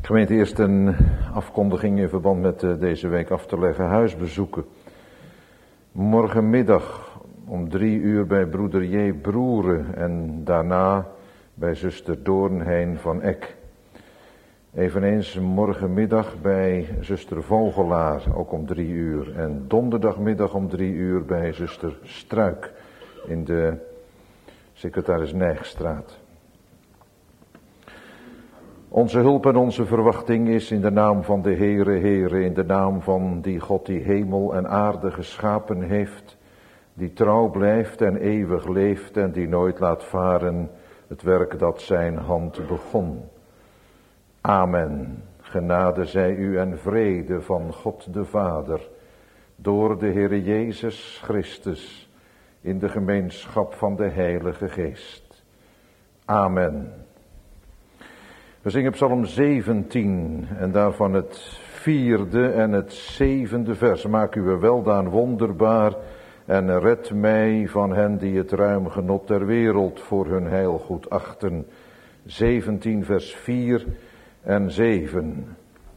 Gemeente, eerst een afkondiging in verband met deze week af te leggen huisbezoeken. Morgenmiddag om 3 uur bij broeder J. Broeren en daarna bij zuster Doornheijn van Eck. Eveneens morgenmiddag bij zuster Vogelaar, ook om 3 uur. En donderdagmiddag om 3 uur bij zuster Struik in de Secretaris Nijgstraat. Onze hulp en onze verwachting is in de naam van de Heere, in de naam van die God die hemel en aarde geschapen heeft, die trouw blijft en eeuwig leeft en die nooit laat varen het werk dat zijn hand begon. Amen. Genade zij u en vrede van God de Vader, door de Heere Jezus Christus, in de gemeenschap van de Heilige Geest. Amen. We zingen Psalm 17 en daarvan het 4e en het 7e vers. Maak uw weldaan wonderbaar en red mij van hen die het ruim genot der wereld voor hun heil goed achten. 17 vers 4 en 7.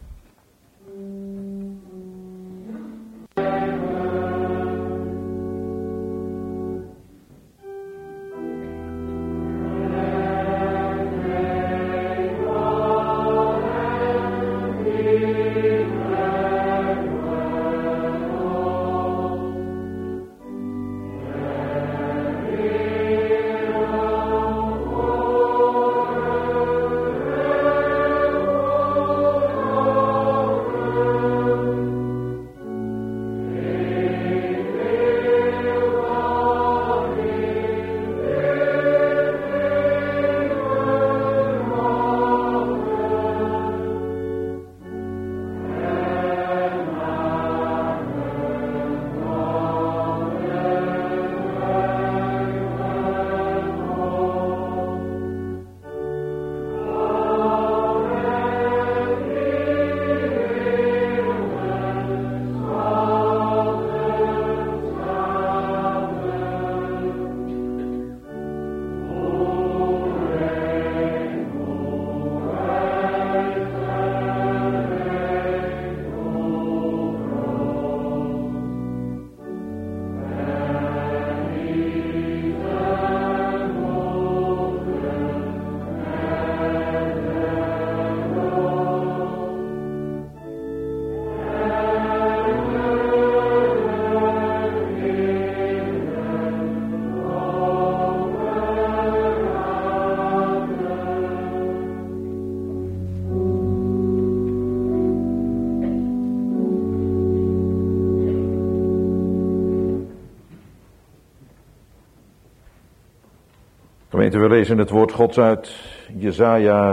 Gemeente, we lezen het woord Gods uit Jesaja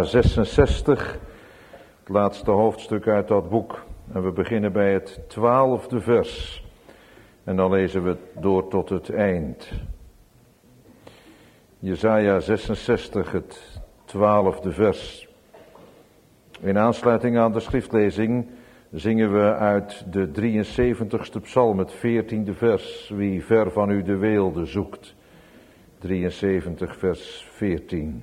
66, het laatste hoofdstuk uit dat boek. En we beginnen bij het 12e vers. En dan lezen we het door tot het eind. Jesaja 66, het 12e vers. In aansluiting aan de schriftlezing zingen we uit de 73ste psalm, het 14e vers. Wie ver van u de weelde zoekt. 73 vers 14.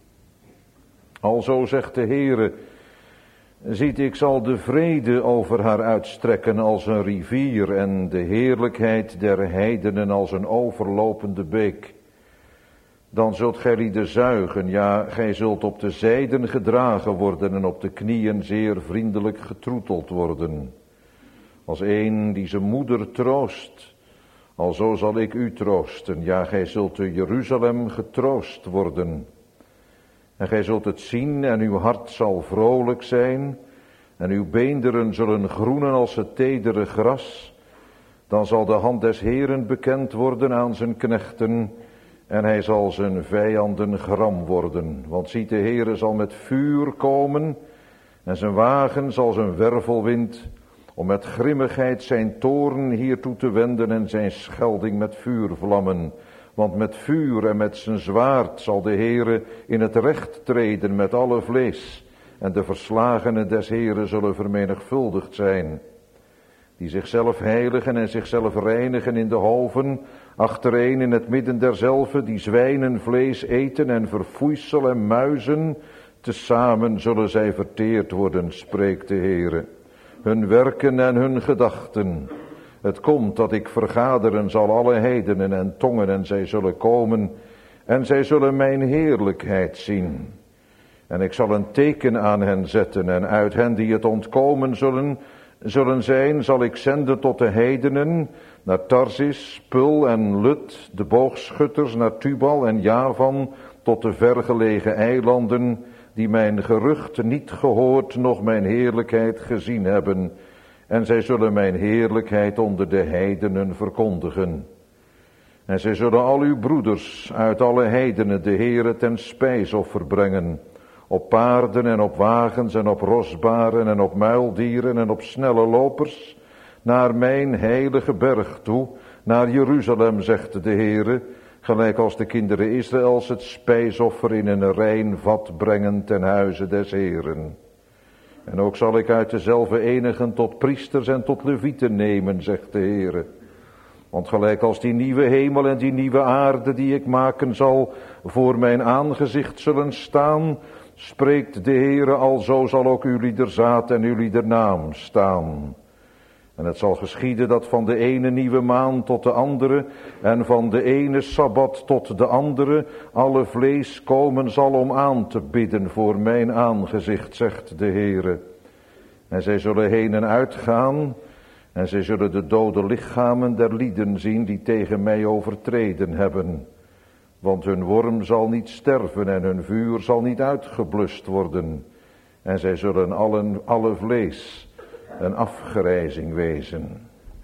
Alzo zegt de Heere, ziet, ik zal de vrede over haar uitstrekken als een rivier en de heerlijkheid der heidenen als een overlopende beek. Dan zult gij lieden zuigen, ja, gij zult op de zijden gedragen worden en op de knieën zeer vriendelijk getroeteld worden. Als een die zijn moeder troost, alzo zal ik u troosten, ja, gij zult te Jeruzalem getroost worden. En gij zult het zien en uw hart zal vrolijk zijn, en uw beenderen zullen groenen als het tedere gras. Dan zal de hand des Heeren bekend worden aan zijn knechten, en hij zal zijn vijanden gram worden. Want ziet, de Heere zal met vuur komen, en zijn wagen zal zijn wervelwind, om met grimmigheid zijn toorn hiertoe te wenden en zijn schelding met vuurvlammen. Want met vuur en met zijn zwaard zal de Heere in het recht treden met alle vlees. En de verslagenen des Heeren zullen vermenigvuldigd zijn. Die zichzelf heiligen en zichzelf reinigen in de hoven, achtereen in het midden derzelve, die zwijnenvlees eten en verfoeisel en muizen, Tezamen zullen zij verteerd worden, spreekt de Heere. Hun werken en hun gedachten. Het komt dat ik vergaderen zal alle heidenen en tongen en zij zullen komen en zij zullen mijn heerlijkheid zien. En ik zal een teken aan hen zetten en uit hen die het ontkomen zullen zijn, zal ik zenden tot de heidenen, naar Tarsis, Pul en Lut, de boogschutters naar Tubal en Javan, tot de vergelegen eilanden, die mijn gerucht niet gehoord, noch mijn heerlijkheid gezien hebben. En zij zullen mijn heerlijkheid onder de heidenen verkondigen. En zij zullen al uw broeders uit alle heidenen de Heere ten spijsoffer brengen, op paarden en op wagens en op rosbaren en op muildieren en op snelle lopers, naar mijn heilige berg toe, naar Jeruzalem, zegt de Heere, gelijk als de kinderen Israëls het spijsoffer in een rein vat brengen ten huize des Heeren. En ook zal ik uit dezelfde enigen tot priesters en tot levieten nemen, zegt de Heere. Want gelijk als die nieuwe hemel en die nieuwe aarde die ik maken zal voor mijn aangezicht zullen staan, spreekt de Heere, alzo zal ook ulieder zaad en ulieder naam staan. En het zal geschieden dat van de ene nieuwe maan tot de andere en van de ene sabbat tot de andere alle vlees komen zal om aan te bidden voor mijn aangezicht, zegt de Heere. En zij zullen heen en uitgaan en zij zullen de dode lichamen der lieden zien die tegen mij overtreden hebben. Want hun worm zal niet sterven en hun vuur zal niet uitgeblust worden. En zij zullen alle vlees een afgrijzing wezen.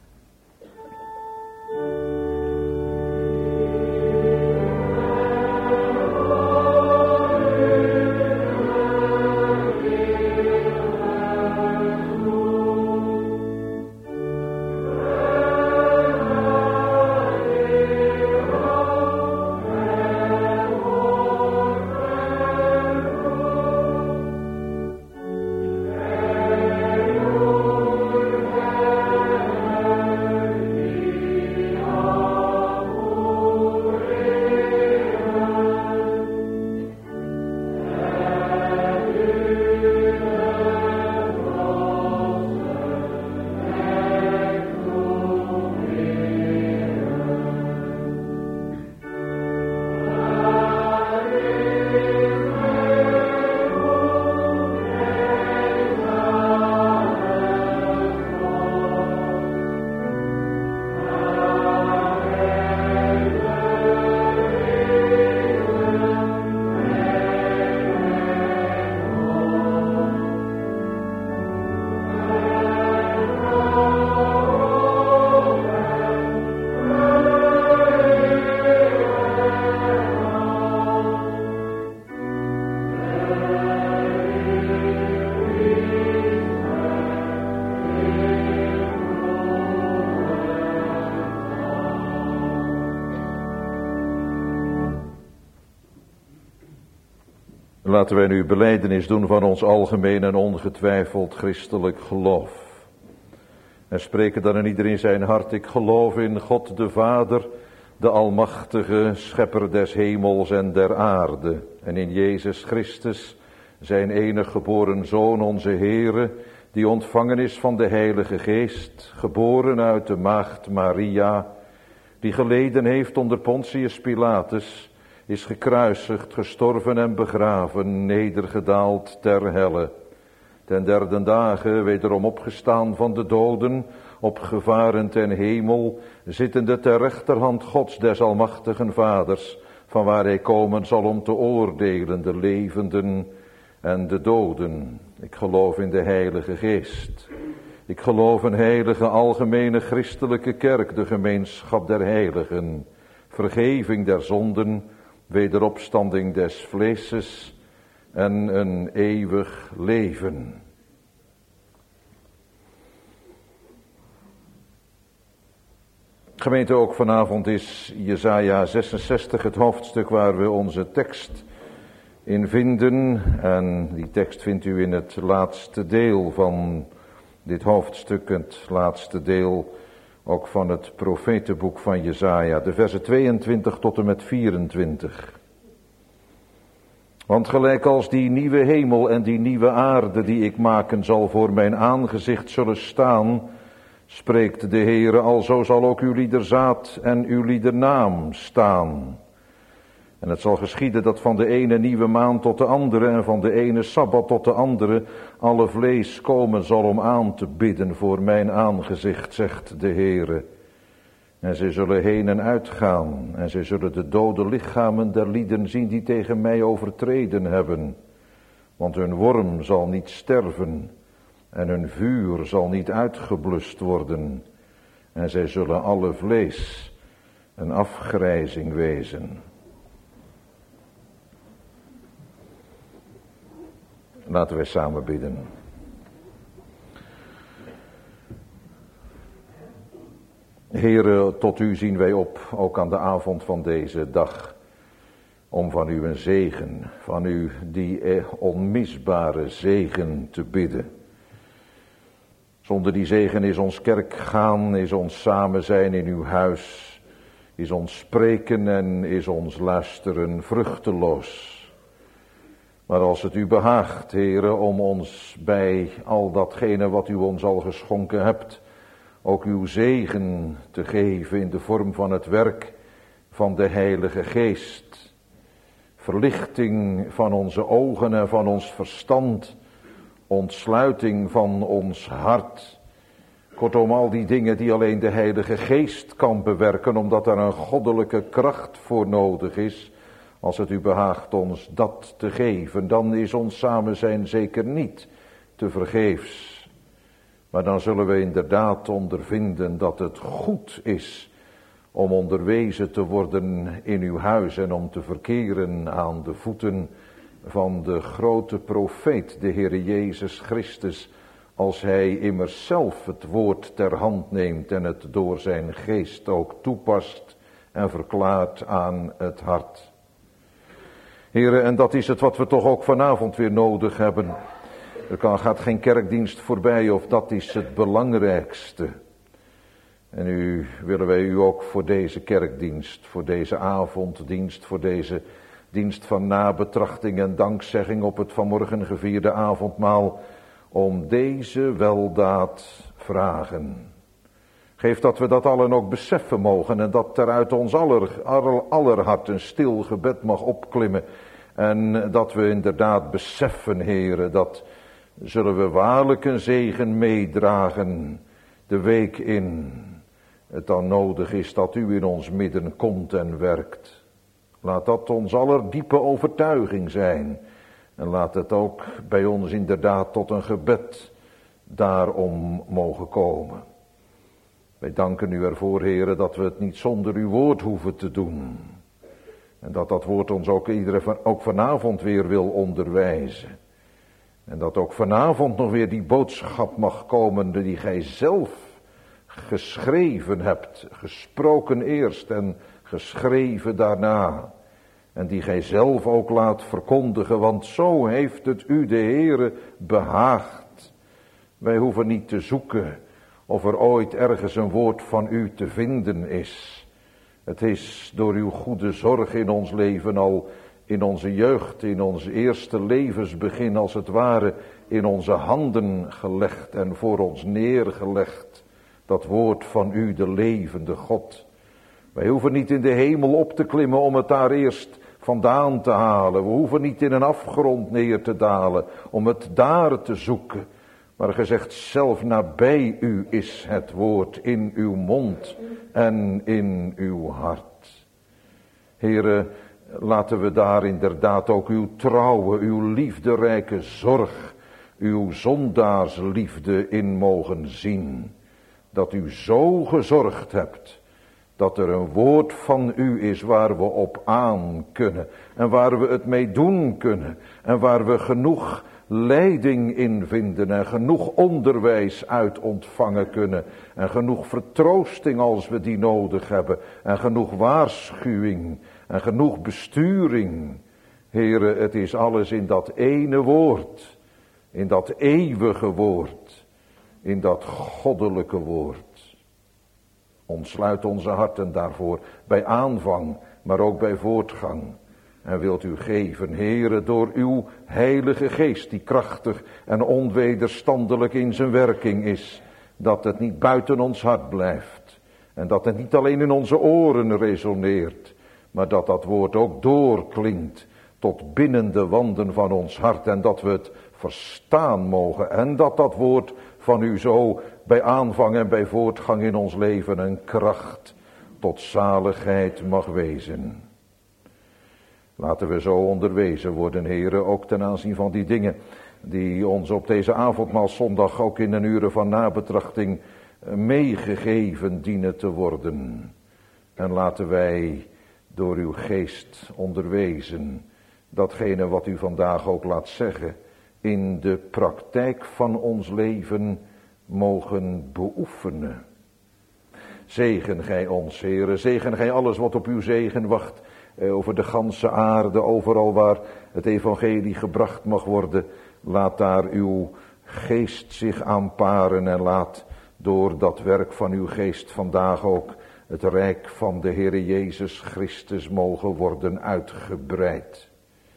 Laten wij nu belijdenis doen van ons algemeen en ongetwijfeld christelijk geloof. En spreken dan in ieder in zijn hart: ik geloof in God de Vader, de almachtige schepper des hemels en der aarde. En in Jezus Christus, zijn enig geboren Zoon, onze Heere, die ontvangen is van de Heilige Geest, geboren uit de maagd Maria, die geleden heeft onder Pontius Pilatus, is gekruisigd, gestorven en begraven, nedergedaald ter helle. Ten derde dagen wederom opgestaan van de doden, opgevaren ten hemel, zittende ter rechterhand Gods des almachtigen Vaders, van waar hij komen zal om te oordelen de levenden en de doden. Ik geloof in de Heilige Geest. Ik geloof een heilige algemene christelijke kerk, de gemeenschap der heiligen, vergeving der zonden, wederopstanding des vleeses en een eeuwig leven. Gemeente, ook vanavond is Jesaja 66 het hoofdstuk waar we onze tekst in vinden. En die tekst vindt u in het laatste deel van dit hoofdstuk, het laatste deel ook van het profetenboek van Jesaja, de versen 22 tot en met 24. Want gelijk als die nieuwe hemel en die nieuwe aarde die ik maken zal voor mijn aangezicht zullen staan, spreekt de Heere, alzo zal ook uw liederzaad en uw liedernaam staan. En het zal geschieden dat van de ene nieuwe maand tot de andere en van de ene sabbat tot de andere alle vlees komen zal om aan te bidden voor mijn aangezicht, zegt de Heere. En zij zullen heen en uitgaan en zij zullen de dode lichamen der lieden zien die tegen mij overtreden hebben. Want hun worm zal niet sterven en hun vuur zal niet uitgeblust worden. En zij zullen alle vlees een afgrijzing wezen. Laten wij samen bidden. Heere, tot u zien wij op, ook aan de avond van deze dag, om van u een zegen, van u die onmisbare zegen te bidden. Zonder die zegen is ons kerk gaan, is ons samen zijn in uw huis, is ons spreken en is ons luisteren vruchteloos. Maar als het u behaagt, Heere, om ons bij al datgene wat u ons al geschonken hebt, ook uw zegen te geven in de vorm van het werk van de Heilige Geest. Verlichting van onze ogen en van ons verstand, ontsluiting van ons hart. Kortom, al die dingen die alleen de Heilige Geest kan bewerken, omdat er een goddelijke kracht voor nodig is. Als het u behaagt ons dat te geven, dan is ons samen zijn zeker niet te vergeefs. Maar dan zullen we inderdaad ondervinden dat het goed is om onderwezen te worden in uw huis en om te verkeren aan de voeten van de grote profeet, de Heere Jezus Christus, als hij immers zelf het woord ter hand neemt en het door zijn geest ook toepast en verklaart aan het hart. Heere, en dat is het wat we toch ook vanavond weer nodig hebben. Er gaat geen kerkdienst voorbij of dat is het belangrijkste. En nu willen wij u ook voor deze kerkdienst, voor deze avonddienst, voor deze dienst van nabetrachting en dankzegging op het vanmorgen gevierde avondmaal, om deze weldaad vragen. Geef dat we dat allen ook beseffen mogen en dat er uit ons aller hart een stil gebed mag opklimmen. En dat we inderdaad beseffen, Heere, dat zullen we waarlijk een zegen meedragen de week in. Het dan nodig is dat u in ons midden komt en werkt. Laat dat ons aller diepe overtuiging zijn. En laat het ook bij ons inderdaad tot een gebed daarom mogen komen. Wij danken u ervoor, Heere, dat we het niet zonder uw woord hoeven te doen. En dat dat woord ons ook vanavond weer wil onderwijzen. En dat ook vanavond nog weer die boodschap mag komen die gij zelf geschreven hebt. Gesproken eerst en geschreven daarna. En die gij zelf ook laat verkondigen, want zo heeft het u, de Heere, behaagd. Wij hoeven niet te zoeken of er ooit ergens een woord van u te vinden is. Het is door uw goede zorg in ons leven al in onze jeugd, in ons eerste levensbegin als het ware, in onze handen gelegd en voor ons neergelegd. Dat woord van u, de levende God. Wij hoeven niet in de hemel op te klimmen om het daar eerst vandaan te halen. We hoeven niet in een afgrond neer te dalen om het daar te zoeken. Maar gezegd, zelf nabij u is het woord in uw mond en in uw hart. Heere, laten we daar inderdaad ook uw trouwe, uw liefderijke zorg, uw zondaarsliefde in mogen zien. Dat u zo gezorgd hebt, dat er een woord van u is waar we op aan kunnen. En waar we het mee doen kunnen. En waar we genoeg leiding in vinden en genoeg onderwijs uit ontvangen kunnen. En genoeg vertroosting als we die nodig hebben. En genoeg waarschuwing en genoeg besturing. Heere, het is alles in dat ene woord. In dat eeuwige woord. In dat goddelijke woord. Ontsluit onze harten daarvoor bij aanvang, maar ook bij voortgang. En wilt u geven, Heere, door uw heilige geest, die krachtig en onwederstandelijk in zijn werking is, dat het niet buiten ons hart blijft. En dat het niet alleen in onze oren resoneert, maar dat dat woord ook doorklinkt tot binnen de wanden van ons hart. En dat we het verstaan mogen. En dat dat woord van u zo bij aanvang en bij voortgang in ons leven een kracht tot zaligheid mag wezen. Laten we zo onderwezen worden, Heere, ook ten aanzien van die dingen die ons op deze avondmaalszondag ook in een uren van nabetrachting meegegeven dienen te worden. En laten wij door uw geest onderwezen datgene wat u vandaag ook laat zeggen in de praktijk van ons leven mogen beoefenen. Zegen gij ons, Heere, zegen gij alles wat op uw zegen wacht, over de ganse aarde, overal waar het evangelie gebracht mag worden. Laat daar uw geest zich aanparen en laat door dat werk van uw geest vandaag ook het rijk van de Heere Jezus Christus mogen worden uitgebreid.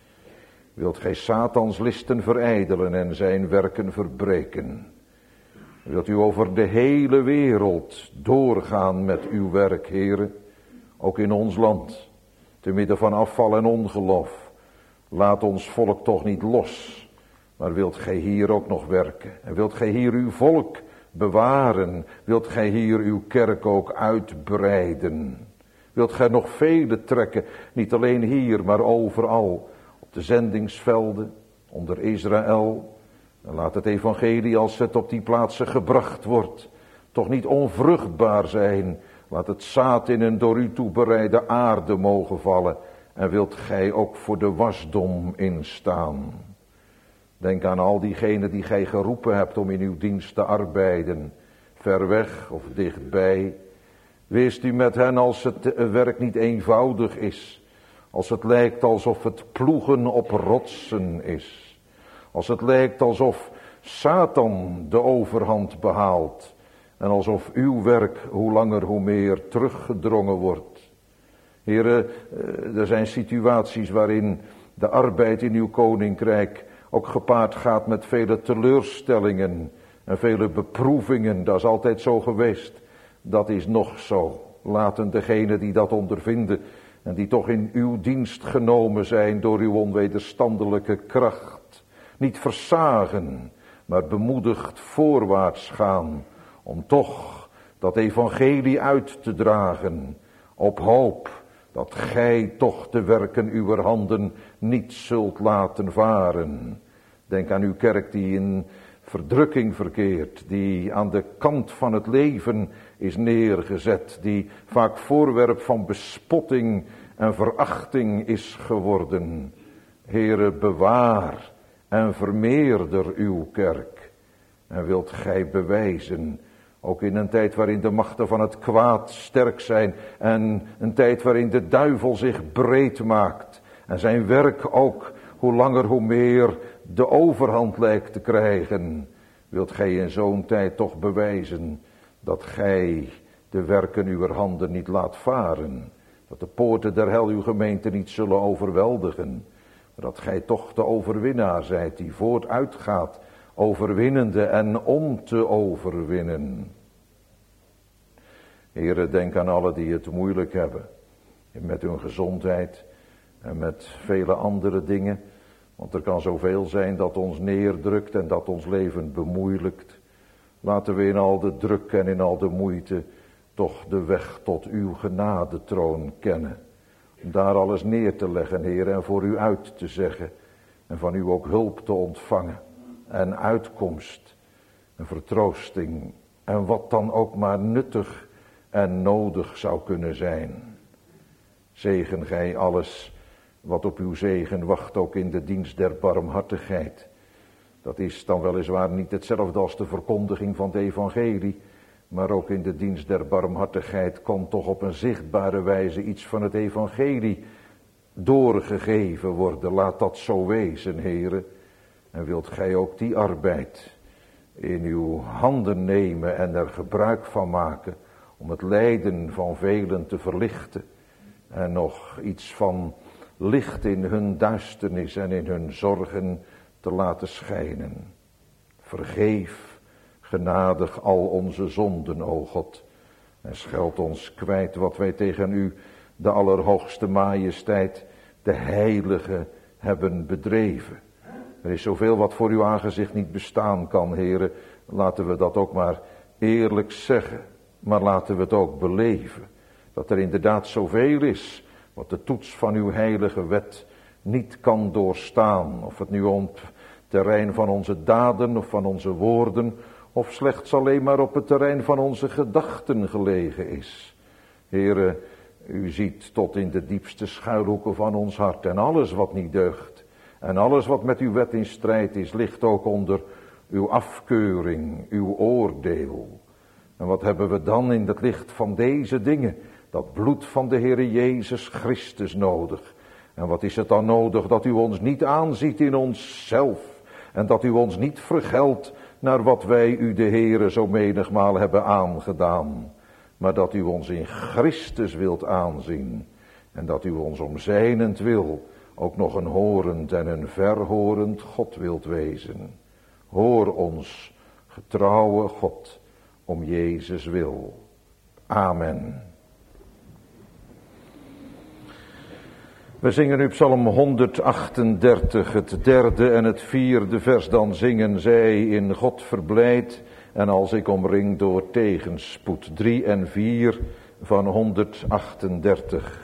Wilt gij Satans listen verijdelen en zijn werken verbreken? Wilt u over de hele wereld doorgaan met uw werk, Heere, ook in ons land, te midden van afval en ongeloof. Laat ons volk toch niet los, maar wilt gij hier ook nog werken? En wilt gij hier uw volk bewaren? Wilt gij hier uw kerk ook uitbreiden? Wilt gij nog vele trekken, niet alleen hier, maar overal, op de zendingsvelden, onder Israël? En laat het evangelie, als het op die plaatsen gebracht wordt, toch niet onvruchtbaar zijn. Laat het zaad in een door u toebereide aarde mogen vallen. En wilt gij ook voor de wasdom instaan. Denk aan al diegenen die gij geroepen hebt om in uw dienst te arbeiden. Ver weg of dichtbij. Wees u met hen als het werk niet eenvoudig is. Als het lijkt alsof het ploegen op rotsen is. Als het lijkt alsof Satan de overhand behaalt. En alsof uw werk hoe langer hoe meer teruggedrongen wordt. Heren, er zijn situaties waarin de arbeid in uw koninkrijk ook gepaard gaat met vele teleurstellingen en vele beproevingen. Dat is altijd zo geweest. Dat is nog zo. Laten degenen die dat ondervinden en die toch in uw dienst genomen zijn door uw onwederstandelijke kracht, niet versagen, maar bemoedigd voorwaarts gaan, om toch dat evangelie uit te dragen, op hoop dat gij toch de werken uwer handen niet zult laten varen. Denk aan uw kerk die in verdrukking verkeert, die aan de kant van het leven is neergezet, die vaak voorwerp van bespotting en verachting is geworden. Heere, bewaar en vermeerder uw kerk. En wilt gij bewijzen, ook in een tijd waarin de machten van het kwaad sterk zijn en een tijd waarin de duivel zich breed maakt en zijn werk ook hoe langer hoe meer de overhand lijkt te krijgen, wilt gij in zo'n tijd toch bewijzen dat gij de werken uwer handen niet laat varen, dat de poorten der hel uw gemeente niet zullen overweldigen, maar dat gij toch de overwinnaar zijt die voortuitgaat, overwinnende en om te overwinnen. Heere, denk aan allen die het moeilijk hebben, met hun gezondheid en met vele andere dingen, want er kan zoveel zijn dat ons neerdrukt en dat ons leven bemoeilijkt. Laten we in al de druk en in al de moeite toch de weg tot uw genadetroon kennen. Om daar alles neer te leggen, Heer, en voor u uit te zeggen. En van u ook hulp te ontvangen. En uitkomst. En vertroosting. En wat dan ook maar nuttig en nodig zou kunnen zijn. Zegen gij alles wat op uw zegen wacht, ook in de dienst der barmhartigheid. Dat is dan weliswaar niet hetzelfde als de verkondiging van het evangelie, maar ook in de dienst der barmhartigheid kan toch op een zichtbare wijze iets van het evangelie doorgegeven worden. Laat dat zo wezen, Heere. En wilt gij ook die arbeid in uw handen nemen en er gebruik van maken om het lijden van velen te verlichten en nog iets van licht in hun duisternis en in hun zorgen te laten schijnen. Vergeef genadig al onze zonden, o God, en scheld ons kwijt wat wij tegen u, de Allerhoogste Majesteit, de Heilige, hebben bedreven. Er is zoveel wat voor uw aangezicht niet bestaan kan, Heere. Laten we dat ook maar eerlijk zeggen, maar laten we het ook beleven. Dat er inderdaad zoveel is wat de toets van uw heilige wet niet kan doorstaan. Of het nu om het terrein van onze daden of van onze woorden, of slechts alleen maar op het terrein van onze gedachten gelegen is. Heere, u ziet tot in de diepste schuilhoeken van ons hart en alles wat niet deugt. En alles wat met uw wet in strijd is, ligt ook onder uw afkeuring, uw oordeel. En wat hebben we dan in het licht van deze dingen? Dat bloed van de Heere Jezus Christus nodig. En wat is het dan nodig dat u ons niet aanziet in onszelf. En dat u ons niet vergeldt naar wat wij u de Heere zo menigmaal hebben aangedaan. Maar dat u ons in Christus wilt aanzien. En dat u ons om zijnentwil ook nog een horend en een verhorend God wilt wezen. Hoor ons, getrouwe God, om Jezus wil. Amen. We zingen nu Psalm 138, het 3e en het 4e vers. Dan zingen zij in God verblijd en als ik omring door tegenspoed. 3 en 4 van 138.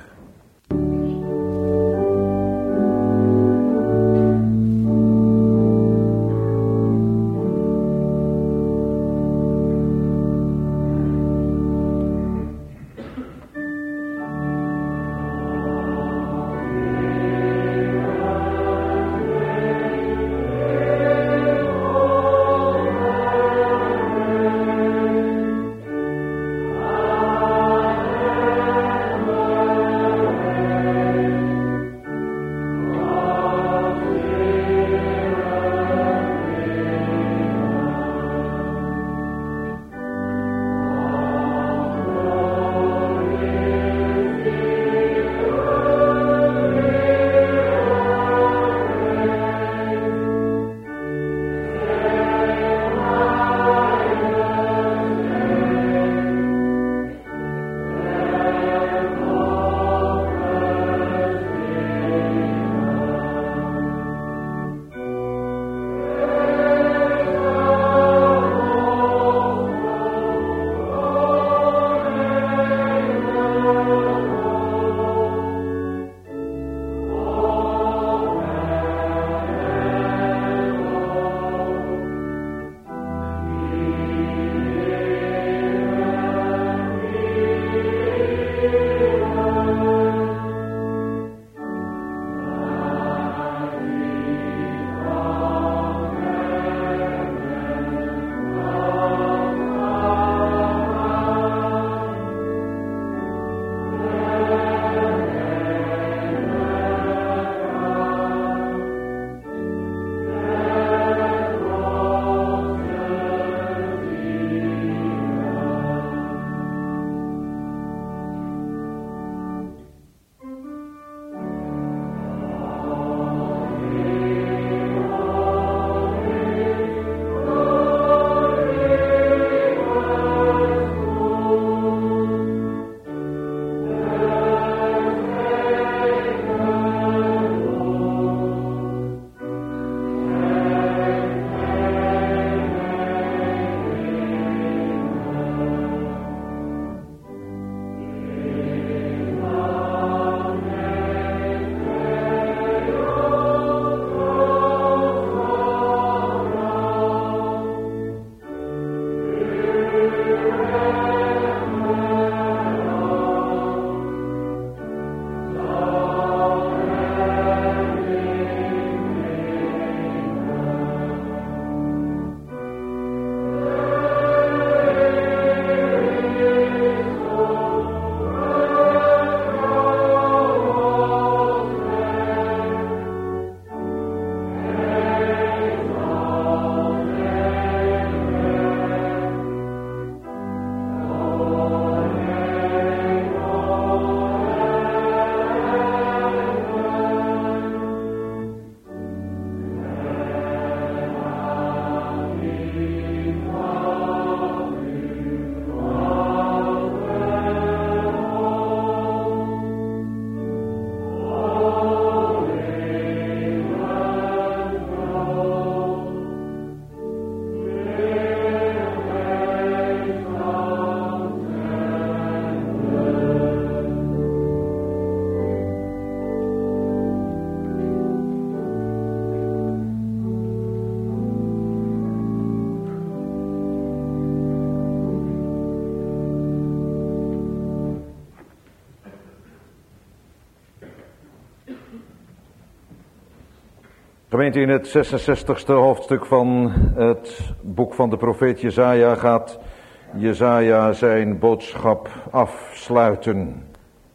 Gemeente, in het 66ste hoofdstuk van het boek van de profeet Jesaja gaat Jesaja zijn boodschap afsluiten.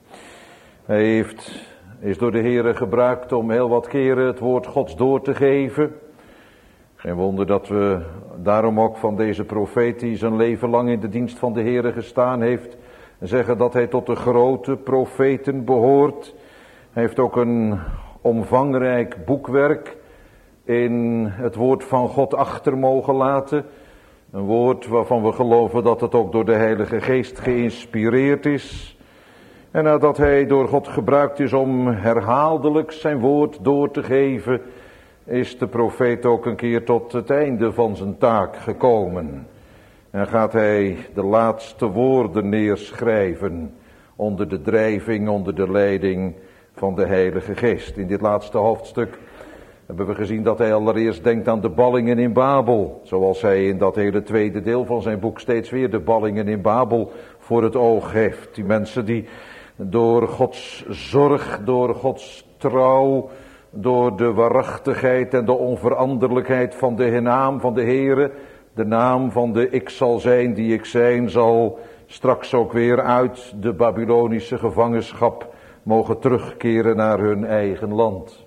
Hij is door de Heere gebruikt om heel wat keren het woord Gods door te geven. Geen wonder dat we daarom ook van deze profeet, die zijn leven lang in de dienst van de Heere gestaan heeft, zeggen dat hij tot de grote profeten behoort. Hij heeft ook een omvangrijk boekwerk in het woord van God achter mogen laten. Een woord waarvan we geloven dat het ook door de Heilige Geest geïnspireerd is. En nadat hij door God gebruikt is om herhaaldelijk zijn woord door te geven, is de profeet ook een keer tot het einde van zijn taak gekomen. En gaat hij de laatste woorden neerschrijven onder de drijving, onder de leiding van de Heilige Geest. In dit laatste hoofdstuk hebben we gezien dat hij allereerst denkt aan de ballingen in Babel. Zoals hij in dat hele tweede deel van zijn boek steeds weer de ballingen in Babel voor het oog heeft. Die mensen die door Gods zorg, door Gods trouw, door de waarachtigheid en de onveranderlijkheid van de naam van de Heere, de naam van de ik zal zijn die ik zijn zal, straks ook weer uit de Babylonische gevangenschap mogen terugkeren naar hun eigen land.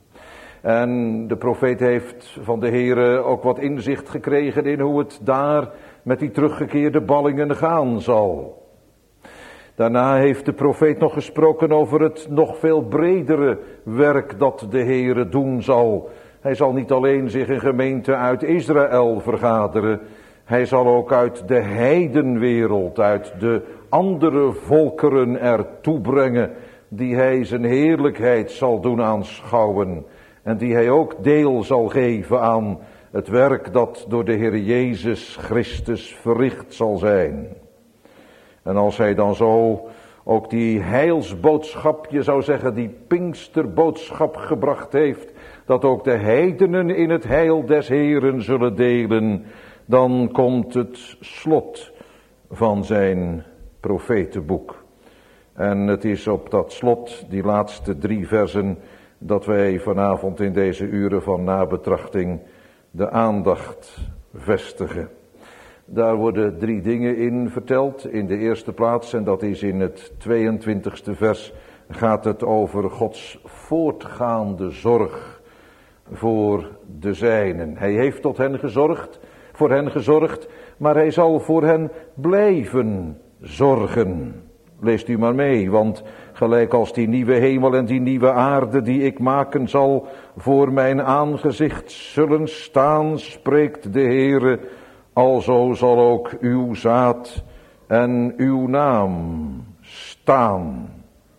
En de profeet heeft van de Heere ook wat inzicht gekregen in hoe het daar met die teruggekeerde ballingen gaan zal. Daarna heeft de profeet nog gesproken over het nog veel bredere werk dat de Heere doen zal. Hij zal niet alleen zich een gemeente uit Israël vergaderen, hij zal ook uit de heidenwereld, uit de andere volkeren ertoe brengen, die hij zijn heerlijkheid zal doen aanschouwen. En die hij ook deel zal geven aan het werk dat door de Heer Jezus Christus verricht zal zijn. En als hij dan zo ook die heilsboodschap, je zou zeggen die Pinksterboodschap gebracht heeft, dat ook de heidenen in het heil des Heeren zullen delen, dan komt het slot van zijn profetenboek. En het is op dat slot, die laatste 3 versen, dat wij vanavond in deze uren van nabetrachting de aandacht vestigen. Daar worden 3 dingen in verteld. In de eerste plaats, en dat is in het 22e vers, gaat het over Gods voortgaande zorg voor de zijnen. Hij heeft voor hen gezorgd, maar hij zal voor hen blijven zorgen. Leest u maar mee, want gelijk als die nieuwe hemel en die nieuwe aarde die ik maken zal voor mijn aangezicht zullen staan, spreekt de Heere, alzo zal ook uw zaad en uw naam staan.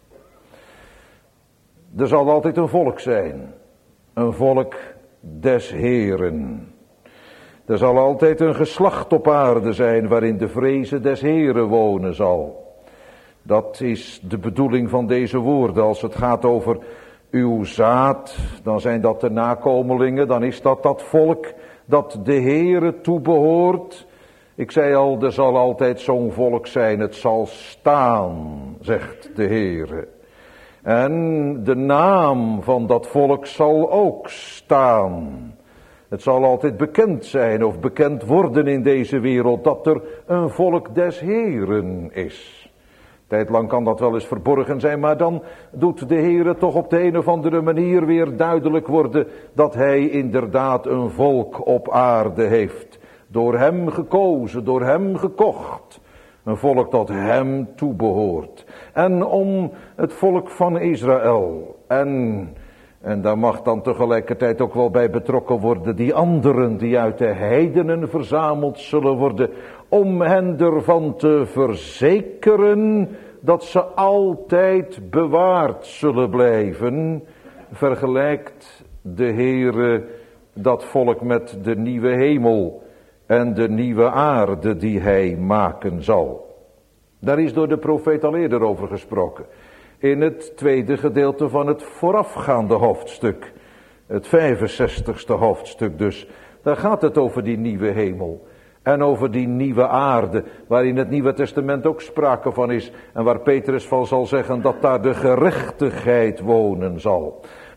Er zal altijd een volk zijn, een volk des Heeren. Er zal altijd een geslacht op aarde zijn waarin de vreze des Heeren wonen zal. Dat is de bedoeling van deze woorden. Als het gaat over uw zaad, dan zijn dat de nakomelingen, dan is dat volk dat de Heere toebehoort. Ik zei al, er zal altijd zo'n volk zijn, het zal staan, zegt de Heere. En de naam van dat volk zal ook staan. Het zal altijd bekend zijn of bekend worden in deze wereld dat er een volk des Heeren is. Tijdlang kan dat wel eens verborgen zijn, maar dan doet de Heere toch op de een of andere manier weer duidelijk worden dat hij inderdaad een volk op aarde heeft. Door hem gekozen, door hem gekocht. Een volk dat hem toebehoort. En om het volk van Israël. En daar mag dan tegelijkertijd ook wel bij betrokken worden die anderen die uit de heidenen verzameld zullen worden. Om hen ervan te verzekeren dat ze altijd bewaard zullen blijven. Vergelijkt de Heere dat volk met de nieuwe hemel en de nieuwe aarde die hij maken zal. Daar is door de profeet al eerder over gesproken. In het tweede gedeelte van het voorafgaande hoofdstuk. Het 65ste hoofdstuk dus. Daar gaat het over die nieuwe hemel. En over die nieuwe aarde, waar in het Nieuwe Testament ook sprake van is. En waar Petrus van zal zeggen dat daar de gerechtigheid wonen zal.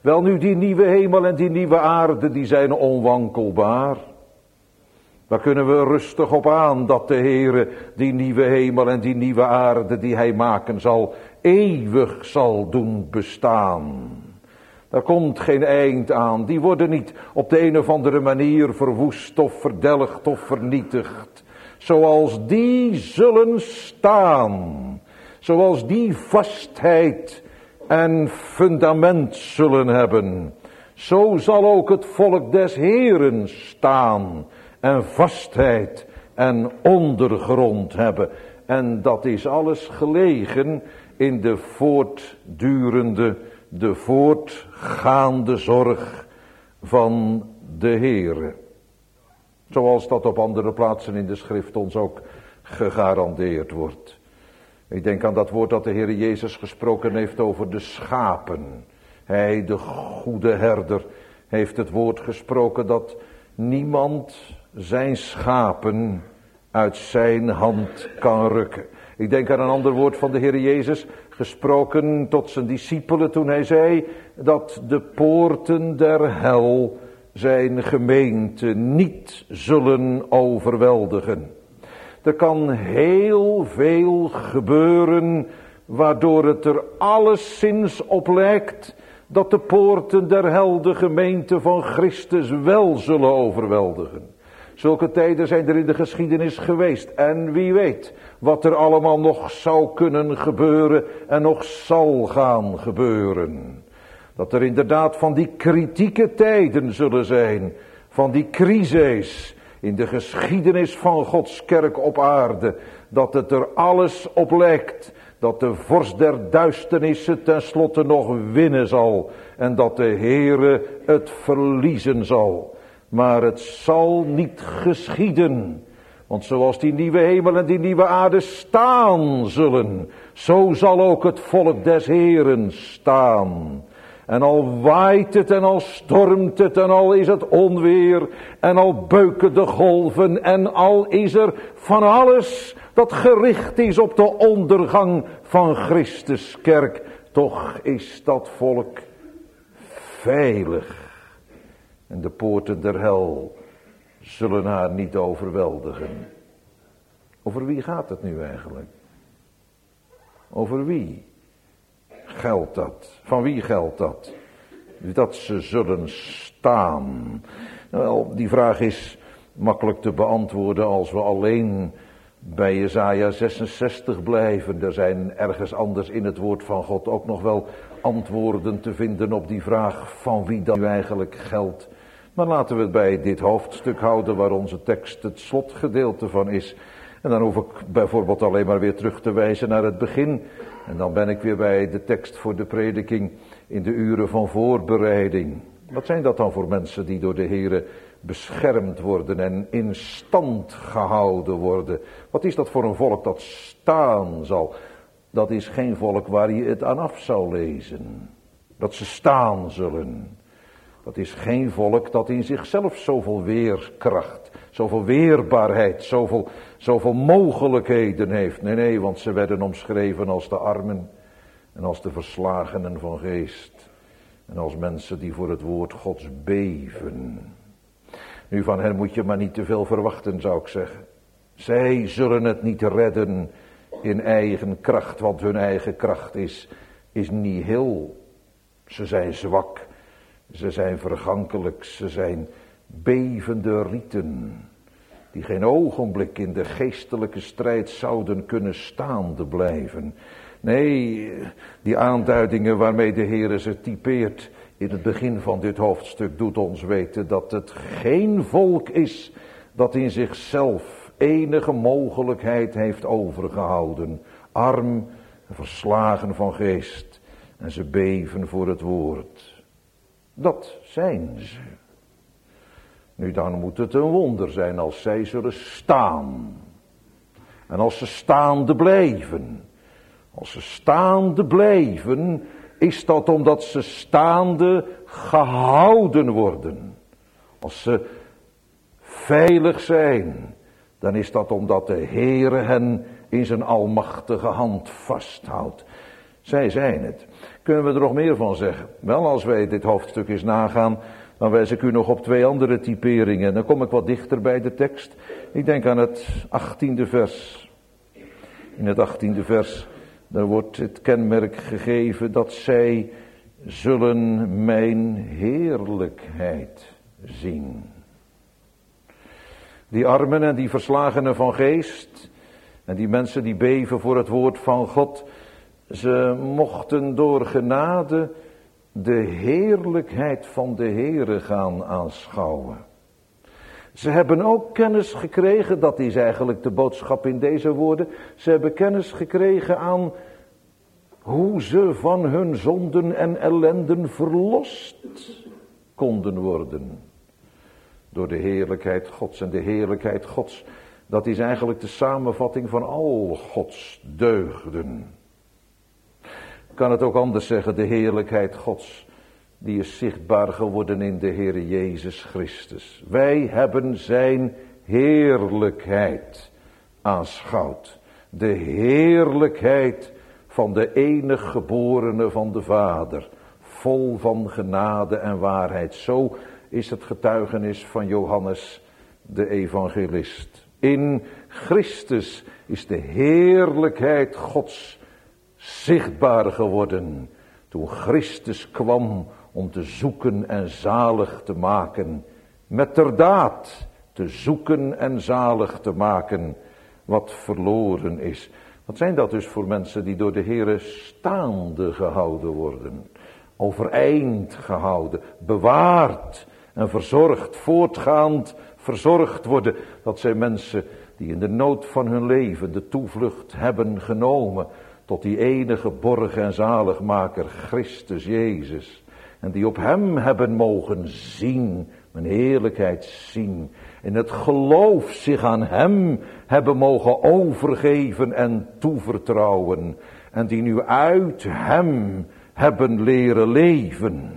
Wel nu, die nieuwe hemel en die nieuwe aarde, die zijn onwankelbaar. Daar kunnen we rustig op aan dat de Heere die nieuwe hemel en die nieuwe aarde die hij maken zal, eeuwig zal doen bestaan. Daar komt geen eind aan. Die worden niet op de een of andere manier verwoest of verdelgd of vernietigd. Zoals die zullen staan. Zoals die vastheid en fundament zullen hebben. Zo zal ook het volk des Heeren staan. En vastheid en ondergrond hebben. En dat is alles gelegen in de voortgaande zorg van de Heere. Zoals dat op andere plaatsen in de schrift ons ook gegarandeerd wordt. Ik denk aan dat woord dat de Heere Jezus gesproken heeft over de schapen. Hij, de goede herder, heeft het woord gesproken dat niemand zijn schapen uit zijn hand kan rukken. Ik denk aan een ander woord van de Heer Jezus, gesproken tot zijn discipelen toen hij zei dat de poorten der hel zijn gemeente niet zullen overweldigen. Er kan heel veel gebeuren waardoor het er alleszins op lijkt dat de poorten der hel de gemeente van Christus wel zullen overweldigen. Zulke tijden zijn er in de geschiedenis geweest. En wie weet wat er allemaal nog zou kunnen gebeuren en nog zal gaan gebeuren. Dat er inderdaad van die kritieke tijden zullen zijn. Van die crises in de geschiedenis van Gods kerk op aarde. Dat het er alles op lijkt. Dat de vorst der duisternissen tenslotte nog winnen zal. En dat de Heere het verliezen zal. Maar het zal niet geschieden. Want zoals die nieuwe hemel en die nieuwe aarde staan zullen, zo zal ook het volk des Heeren staan. En al waait het en al stormt het en al is het onweer en al beuken de golven en al is er van alles dat gericht is op de ondergang van Christus kerk, toch is dat volk veilig. En de poorten der hel zullen haar niet overweldigen. Over wie gaat het nu eigenlijk? Over wie geldt dat? Van wie geldt dat? Dat ze zullen staan. Wel, die vraag is makkelijk te beantwoorden als we alleen bij Jesaja 66 blijven. Er zijn ergens anders in het woord van God ook nog wel antwoorden te vinden op die vraag van wie dat nu eigenlijk geldt. Maar laten we het bij dit hoofdstuk houden waar onze tekst het slotgedeelte van is. En dan hoef ik bijvoorbeeld alleen maar weer terug te wijzen naar het begin. En dan ben ik weer bij de tekst voor de prediking in de uren van voorbereiding. Wat zijn dat dan voor mensen die door de Heere beschermd worden en in stand gehouden worden? Wat is dat voor een volk dat staan zal? Dat is geen volk waar je het aan af zou lezen. Dat ze staan zullen. Dat is geen volk dat in zichzelf zoveel weerkracht, zoveel weerbaarheid, zoveel mogelijkheden heeft. Nee, want ze werden omschreven als de armen en als de verslagenen van geest. En als mensen die voor het woord Gods beven. Nu, van hen moet je maar niet te veel verwachten, zou ik zeggen. Zij zullen het niet redden in eigen kracht, want hun eigen kracht is niet heel. Ze zijn zwak. Ze zijn vergankelijk, ze zijn bevende rieten, die geen ogenblik in de geestelijke strijd zouden kunnen staande blijven. Nee, die aanduidingen waarmee de Heere ze typeert in het begin van dit hoofdstuk doet ons weten dat het geen volk is dat in zichzelf enige mogelijkheid heeft overgehouden. Arm, verslagen van geest en ze beven voor het woord. Dat zijn ze. Nu dan moet het een wonder zijn als zij zullen staan. En als ze staande blijven. Als ze staande blijven, is dat omdat ze staande gehouden worden. Als ze veilig zijn, dan is dat omdat de Heere hen in zijn almachtige hand vasthoudt. Zij zijn het. Kunnen we er nog meer van zeggen? Wel, als wij dit hoofdstuk eens nagaan, dan wijs ik u nog op 2 andere typeringen. Dan kom ik wat dichter bij de tekst. Ik denk aan het 18e vers. In het 18e vers, daar wordt het kenmerk gegeven dat zij zullen mijn heerlijkheid zien. Die armen en die verslagenen van geest en die mensen die beven voor het woord van God, ze mochten door genade de heerlijkheid van de Heere gaan aanschouwen. Ze hebben ook kennis gekregen, dat is eigenlijk de boodschap in deze woorden, ze hebben kennis gekregen aan hoe ze van hun zonden en ellenden verlost konden worden. Door de heerlijkheid Gods. En de heerlijkheid Gods, dat is eigenlijk de samenvatting van al Gods deugden. Ik kan het ook anders zeggen, de heerlijkheid Gods, die is zichtbaar geworden in de Heere Jezus Christus. Wij hebben zijn heerlijkheid aanschouwd. De heerlijkheid van de enige geborene van de Vader, vol van genade en waarheid. Zo is het getuigenis van Johannes de evangelist. In Christus is de heerlijkheid Gods zichtbaar geworden, toen Christus kwam om te zoeken en zalig te maken, metterdaad te zoeken en zalig te maken wat verloren is. Wat zijn dat dus voor mensen die door de Heere staande gehouden worden, overeind gehouden, bewaard en verzorgd, voortgaand verzorgd worden. Dat zijn mensen die in de nood van hun leven de toevlucht hebben genomen tot die enige borg en zaligmaker, Christus Jezus. En die op hem hebben mogen zien, mijn heerlijkheid zien. In het geloof zich aan hem hebben mogen overgeven en toevertrouwen. En die nu uit hem hebben leren leven.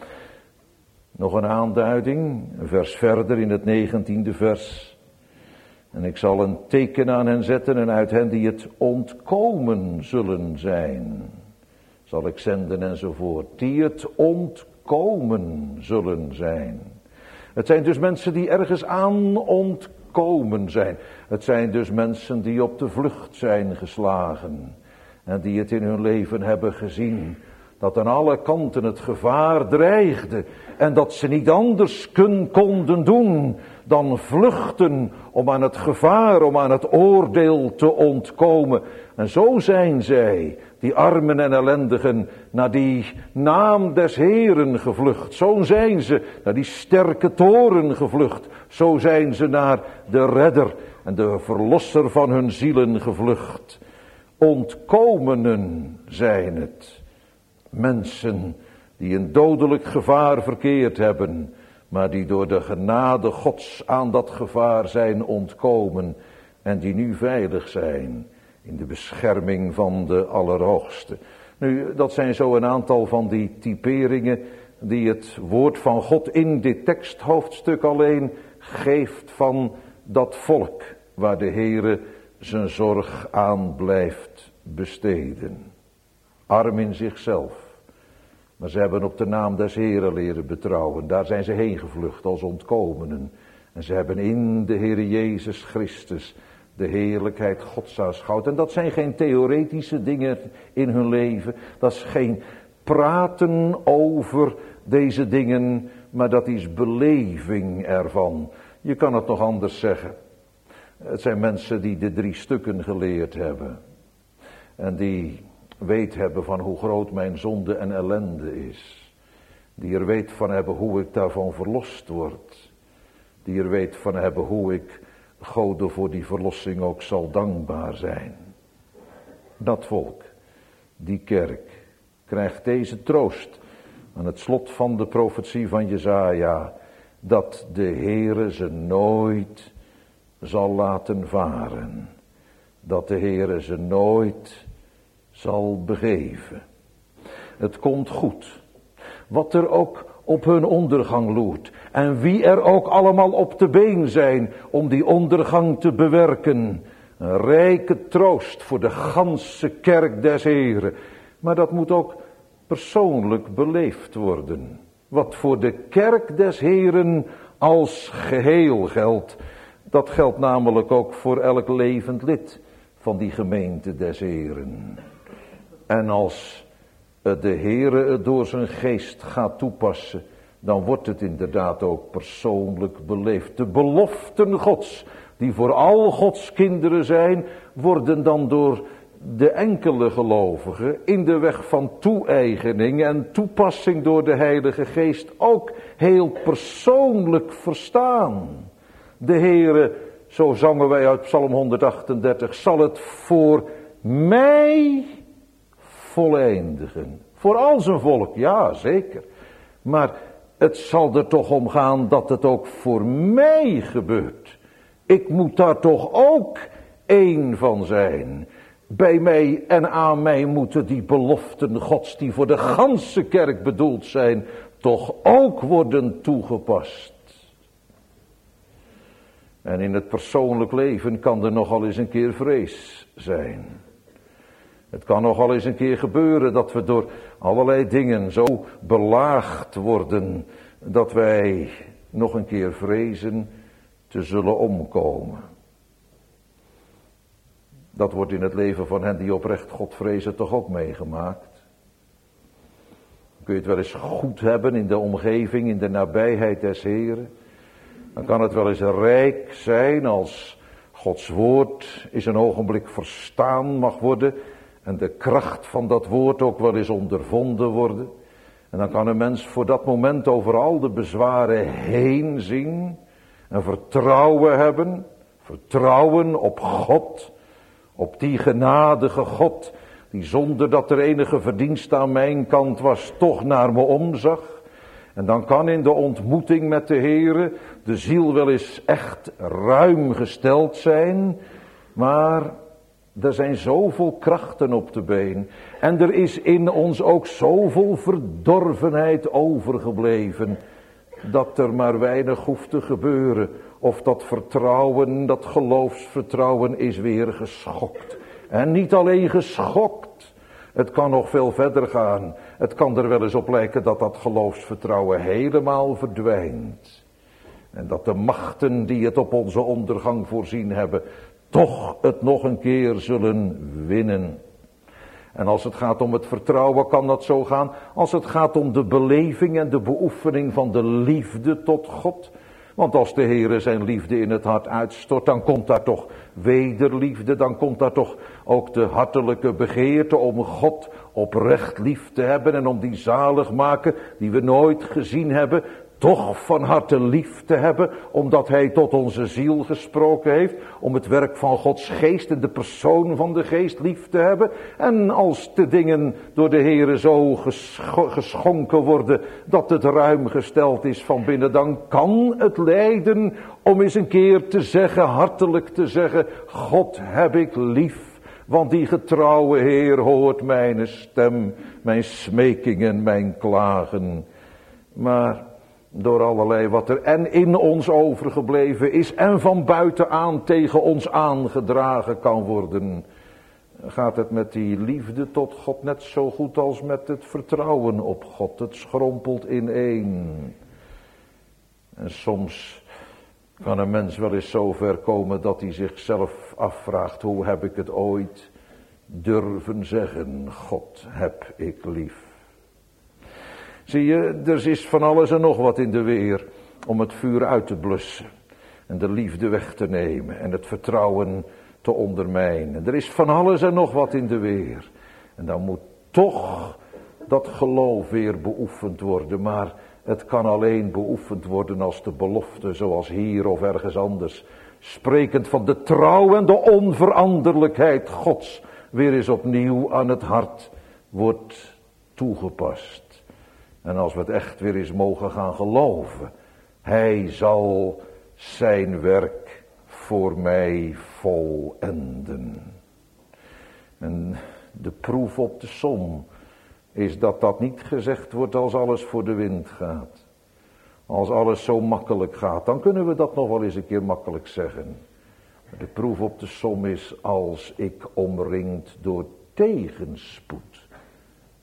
Nog een aanduiding, een vers verder in het 19e vers. En ik zal een teken aan hen zetten en uit hen die het ontkomen zullen zijn, zal ik zenden enzovoort. Die het ontkomen zullen zijn. Het zijn dus mensen die ergens aan ontkomen zijn. Het zijn dus mensen die op de vlucht zijn geslagen. En die het in hun leven hebben gezien dat aan alle kanten het gevaar dreigde. En dat ze niet anders konden doen dan vluchten om aan het gevaar, om aan het oordeel te ontkomen. En zo zijn zij, die armen en ellendigen, naar die naam des Heeren gevlucht. Zo zijn ze naar die sterke toren gevlucht. Zo zijn ze naar de redder en de verlosser van hun zielen gevlucht. Ontkomenen zijn het. Mensen die in dodelijk gevaar verkeerd hebben, maar die door de genade Gods aan dat gevaar zijn ontkomen en die nu veilig zijn in de bescherming van de Allerhoogste. Nu, dat zijn zo een aantal van die typeringen die het woord van God in dit teksthoofdstuk alleen geeft van dat volk waar de Heere zijn zorg aan blijft besteden. Arm in zichzelf. Maar ze hebben op de naam des Heeren leren betrouwen. Daar zijn ze heen gevlucht als ontkomenen. En ze hebben in de Heere Jezus Christus de heerlijkheid Gods aanschouwd. En dat zijn geen theoretische dingen in hun leven. Dat is geen praten over deze dingen, maar dat is beleving ervan. Je kan het nog anders zeggen. Het zijn mensen die de 3 stukken geleerd hebben. En die weet hebben van hoe groot mijn zonde en ellende is. Die er weet van hebben hoe ik daarvan verlost word. Die er weet van hebben hoe ik Gode voor die verlossing ook zal dankbaar zijn. Dat volk, die kerk, krijgt deze troost aan het slot van de profetie van Jesaja, dat de Heere ze nooit zal laten varen. Dat de Heere ze nooit zal begeven. Het komt goed. Wat er ook op hun ondergang loert. En wie er ook allemaal op de been zijn om die ondergang te bewerken. Een rijke troost voor de ganse kerk des Heren. Maar dat moet ook persoonlijk beleefd worden. Wat voor de kerk des Heren als geheel geldt, dat geldt namelijk ook voor elk levend lid van die gemeente des Heren. En als de Heere het door zijn geest gaat toepassen, dan wordt het inderdaad ook persoonlijk beleefd. De beloften Gods, die voor al Gods kinderen zijn, worden dan door de enkele gelovigen in de weg van toe-eigening en toepassing door de Heilige Geest ook heel persoonlijk verstaan. De Heere, zo zangen wij uit Psalm 138, zal het voor mij voleindigen. Voor al zijn volk, ja zeker. Maar het zal er toch om gaan dat het ook voor mij gebeurt. Ik moet daar toch ook één van zijn. Bij mij en aan mij moeten die beloften Gods die voor de ganse kerk bedoeld zijn, toch ook worden toegepast. En in het persoonlijk leven kan er nogal eens een keer vrees zijn. Het kan nogal eens een keer gebeuren dat we door allerlei dingen zo belaagd worden, dat wij nog een keer vrezen te zullen omkomen. Dat wordt in het leven van hen die oprecht God vrezen toch ook meegemaakt. Kun je het wel eens goed hebben in de omgeving, in de nabijheid des Heren. Dan kan het wel eens rijk zijn als Gods woord eens een ogenblik verstaan mag worden. En de kracht van dat woord ook wel eens ondervonden worden. En dan kan een mens voor dat moment over al de bezwaren heen zien. En vertrouwen hebben. Vertrouwen op God. Op die genadige God. Die zonder dat er enige verdienste aan mijn kant was toch naar me omzag. En dan kan in de ontmoeting met de Heere de ziel wel eens echt ruim gesteld zijn. Maar er zijn zoveel krachten op de been. En er is in ons ook zoveel verdorvenheid overgebleven. Dat er maar weinig hoeft te gebeuren. Of dat vertrouwen, dat geloofsvertrouwen is weer geschokt. En niet alleen geschokt. Het kan nog veel verder gaan. Het kan er wel eens op lijken dat dat geloofsvertrouwen helemaal verdwijnt. En dat de machten die het op onze ondergang voorzien hebben, toch het nog een keer zullen winnen. En als het gaat om het vertrouwen kan dat zo gaan. Als het gaat om de beleving en de beoefening van de liefde tot God. Want als de Heere zijn liefde in het hart uitstort, dan komt daar toch wederliefde. Dan komt daar toch ook de hartelijke begeerte om God oprecht lief te hebben. En om die zaligmaker die we nooit gezien hebben, toch van harte lief te hebben, omdat hij tot onze ziel gesproken heeft, om het werk van Gods geest en de persoon van de geest lief te hebben. En als de dingen door de Heere zo geschonken worden, dat het ruim gesteld is van binnen, dan kan het lijden om eens een keer te zeggen, hartelijk te zeggen, God heb ik lief, want die getrouwe Heer hoort mijn stem, mijn smekingen, mijn klagen. Maar door allerlei wat er en in ons overgebleven is en van buitenaan tegen ons aangedragen kan worden, gaat het met die liefde tot God net zo goed als met het vertrouwen op God. Het schrompelt ineen. En soms kan een mens wel eens zo ver komen dat hij zichzelf afvraagt, hoe heb ik het ooit durven zeggen, God heb ik lief. Zie je, er is van alles en nog wat in de weer om het vuur uit te blussen en de liefde weg te nemen en het vertrouwen te ondermijnen. Er is van alles en nog wat in de weer. En dan moet toch dat geloof weer beoefend worden, maar het kan alleen beoefend worden als de belofte, zoals hier of ergens anders, sprekend van de trouw en de onveranderlijkheid Gods, weer eens opnieuw aan het hart wordt toegepast. En als we het echt weer eens mogen gaan geloven, hij zal zijn werk voor mij volenden. En de proef op de som is dat dat niet gezegd wordt als alles voor de wind gaat. Als alles zo makkelijk gaat, dan kunnen we dat nog wel eens een keer makkelijk zeggen. Maar de proef op de som is als ik omringd door tegenspoed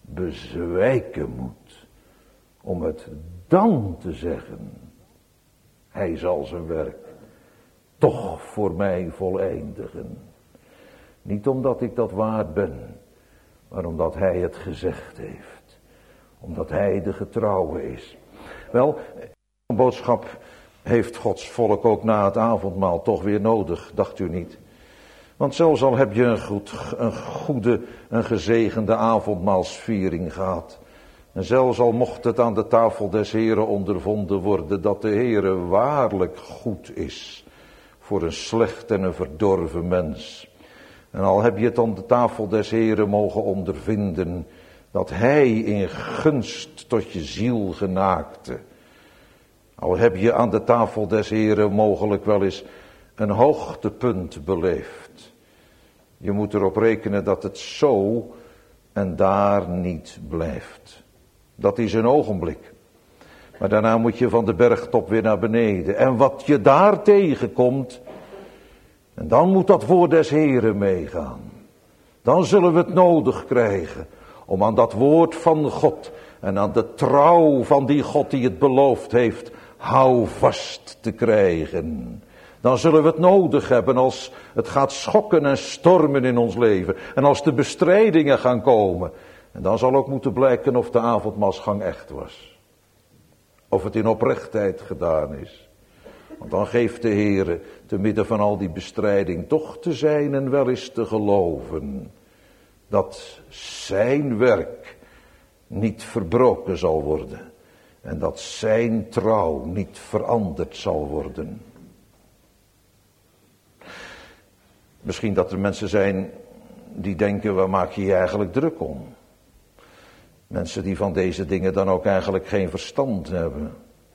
bezwijken moet, om het dan te zeggen, hij zal zijn werk toch voor mij voleindigen. Niet omdat ik dat waard ben, maar omdat hij het gezegd heeft. Omdat hij de getrouwe is. Wel, een boodschap heeft Gods volk ook na het avondmaal toch weer nodig, dacht u niet? Want zelfs al heb je een goede, een gezegende avondmaalsviering gehad. En zelfs al mocht het aan de tafel des Heren ondervonden worden dat de Heere waarlijk goed is voor een slecht en een verdorven mens. En al heb je het aan de tafel des Heren mogen ondervinden dat hij in gunst tot je ziel genaakte. Al heb je aan de tafel des Heren mogelijk wel eens een hoogtepunt beleefd. Je moet erop rekenen dat het zo en daar niet blijft. Dat is een ogenblik. Maar daarna moet je van de bergtop weer naar beneden. En wat je daar tegenkomt, en dan moet dat woord des Heren meegaan. Dan zullen we het nodig krijgen om aan dat woord van God en aan de trouw van die God die het beloofd heeft, hou vast te krijgen. Dan zullen we het nodig hebben als het gaat schokken en stormen in ons leven. En als de bestrijdingen gaan komen. En dan zal ook moeten blijken of de avondmaalsgang echt was. Of het in oprechtheid gedaan is. Want dan geeft de Heere te midden van al die bestrijding toch te zijn en wel eens te geloven. Dat zijn werk niet verbroken zal worden. En dat zijn trouw niet veranderd zal worden. Misschien dat er mensen zijn die denken, waar maak je je eigenlijk druk om? Mensen die van deze dingen dan ook eigenlijk geen verstand hebben.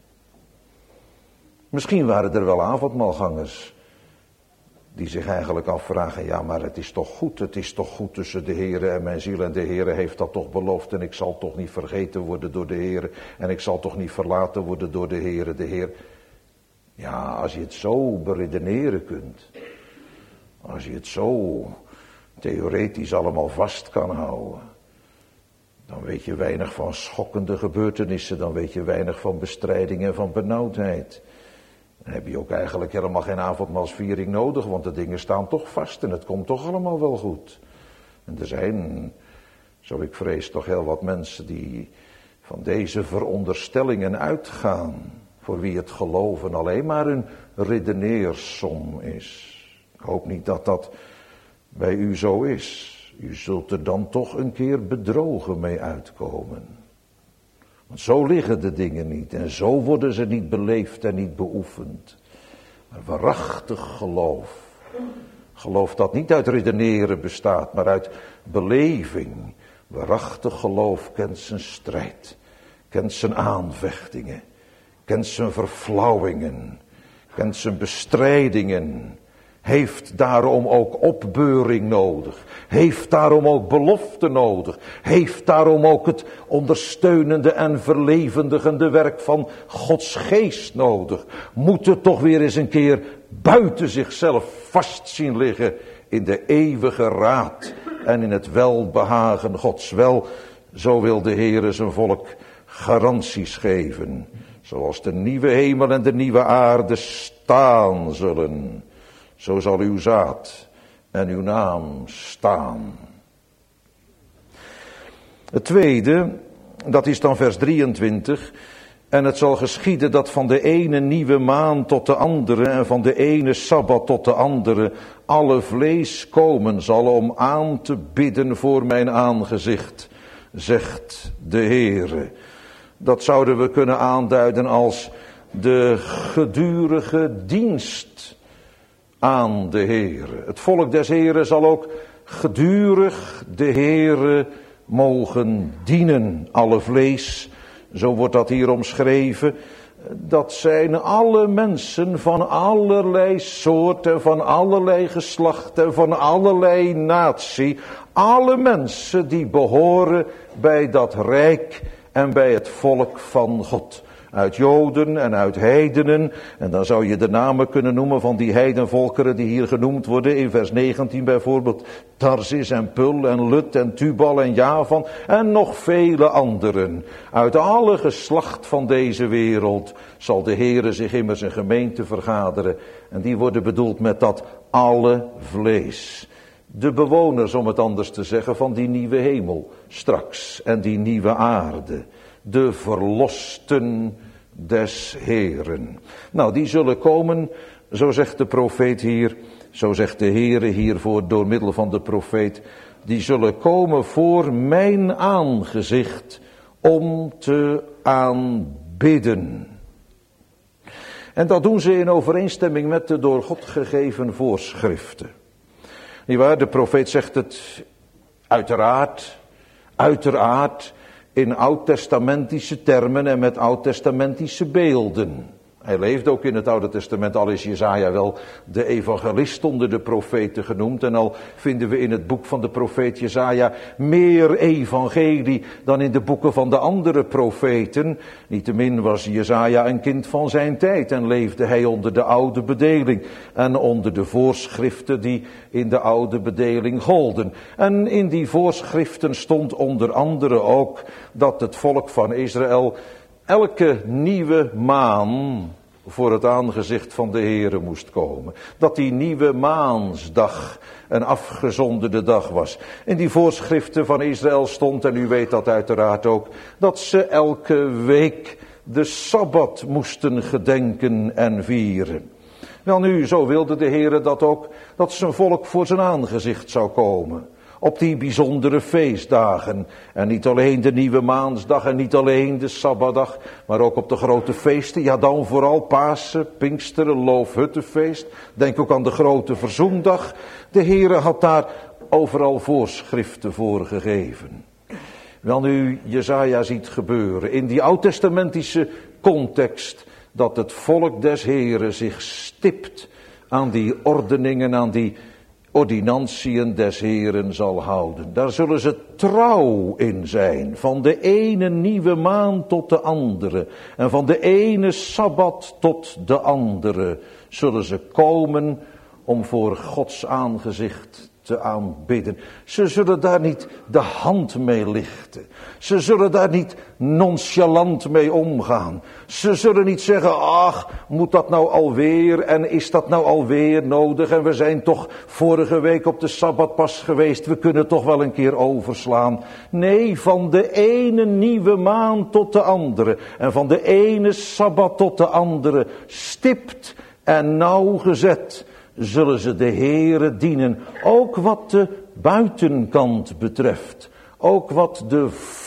Misschien waren er wel avondmaalgangers die zich eigenlijk afvragen, ja maar het is toch goed tussen de Heere en mijn ziel en de Heere heeft dat toch beloofd en ik zal toch niet vergeten worden door de Heere en ik zal toch niet verlaten worden door de Heere. De Heer, ja als je het zo beredeneren kunt, als je het zo theoretisch allemaal vast kan houden, dan weet je weinig van schokkende gebeurtenissen, dan weet je weinig van bestrijding en van benauwdheid. Dan heb je ook eigenlijk helemaal geen avondmaalsviering nodig, want de dingen staan toch vast en het komt toch allemaal wel goed. En er zijn, zo ik vrees, toch heel wat mensen die van deze veronderstellingen uitgaan, voor wie het geloven alleen maar een redeneersom is. Ik hoop niet dat dat bij u zo is. U zult er dan toch een keer bedrogen mee uitkomen. Want zo liggen de dingen niet en zo worden ze niet beleefd en niet beoefend. Maar waarachtig geloof. Geloof dat niet uit redeneren bestaat, maar uit beleving. Waarachtig geloof kent zijn strijd. Kent zijn aanvechtingen. Kent zijn verflauwingen. Kent zijn bestrijdingen. Heeft daarom ook opbeuring nodig. Heeft daarom ook belofte nodig. Heeft daarom ook het ondersteunende en verlevendigende werk van Gods geest nodig. Moet het toch weer eens een keer buiten zichzelf vast zien liggen in de eeuwige raad en in het welbehagen Gods. Wel, zo wil de Heere zijn volk garanties geven. Zoals de nieuwe hemel en de nieuwe aarde staan zullen. Zo zal uw zaad en uw naam staan. Het tweede, dat is dan vers 23. En het zal geschieden dat van de ene nieuwe maan tot de andere en van de ene sabbat tot de andere alle vlees komen zal om aan te bidden voor mijn aangezicht, zegt de Heere. Dat zouden we kunnen aanduiden als de gedurige dienst aan de Heere. Het volk des Heeren zal ook gedurig de Heere mogen dienen. Alle vlees, zo wordt dat hier omschreven. Dat zijn alle mensen van allerlei soort en van allerlei geslacht en van allerlei natie. Alle mensen die behoren bij dat rijk en bij het volk van God. uit Joden en uit heidenen. En dan zou je de namen kunnen noemen van die heidenvolkeren die hier genoemd worden. In vers 19 bijvoorbeeld Tarsis en Pul en Lut en Tubal en Javan en nog vele anderen. Uit alle geslacht van deze wereld zal de Heere zich immers een gemeente vergaderen. En die worden bedoeld met dat alle vlees. De bewoners, om het anders te zeggen, van die nieuwe hemel straks en die nieuwe aarde. De verlosten des Heeren. Nou, die zullen komen, zo zegt de profeet hier, zo zegt de Heere hiervoor door middel van de profeet. Die zullen komen voor mijn aangezicht om te aanbidden. En dat doen ze in overeenstemming met de door God gegeven voorschriften. Niewaar, de profeet zegt het uiteraard in oud-testamentische termen en met oud-testamentische beelden. Hij leefde ook in het Oude Testament, al is Jesaja wel de evangelist onder de profeten genoemd. En al vinden we in het boek van de profeet Jesaja meer evangelie dan in de boeken van de andere profeten. Niettemin was Jesaja een kind van zijn tijd en leefde hij onder de oude bedeling. En onder de voorschriften die in de oude bedeling golden. En in die voorschriften stond onder andere ook dat het volk van Israël elke nieuwe maan voor het aangezicht van de Heere moest komen. Dat die nieuwe maansdag een afgezonderde dag was. In die voorschriften van Israël stond, en u weet dat uiteraard ook, dat ze elke week de Sabbat moesten gedenken en vieren. Welnu, zo wilde de Heere dat ook, dat zijn volk voor zijn aangezicht zou komen. Op die bijzondere feestdagen. En niet alleen de nieuwe maansdag en niet alleen de Sabbatdag, maar ook op de grote feesten. Ja, dan vooral Pasen, Pinksteren, Loofhuttenfeest. Denk ook aan de grote Verzoendag. De Heere had daar overal voorschriften voor gegeven. Welnu, Jesaja ziet gebeuren in die oud-testamentische context dat het volk des Heeren zich stipt aan die ordeningen, aan die ordinantieën des Heeren zal houden. Daar zullen ze trouw in zijn, van de ene nieuwe maan tot de andere. En van de ene Sabbat tot de andere zullen ze komen om voor Gods aangezicht te aanbidden. Ze zullen daar niet de hand mee lichten. Ze zullen daar niet nonchalant mee omgaan. Ze zullen niet zeggen, ach, moet dat nou alweer en is dat nou alweer nodig en we zijn toch vorige week op de Sabbat pas geweest, we kunnen toch wel een keer overslaan. Nee, van de ene nieuwe maan tot de andere en van de ene Sabbat tot de andere, stipt en nauwgezet zullen ze de Heere dienen, ook wat de buitenkant betreft, ook wat de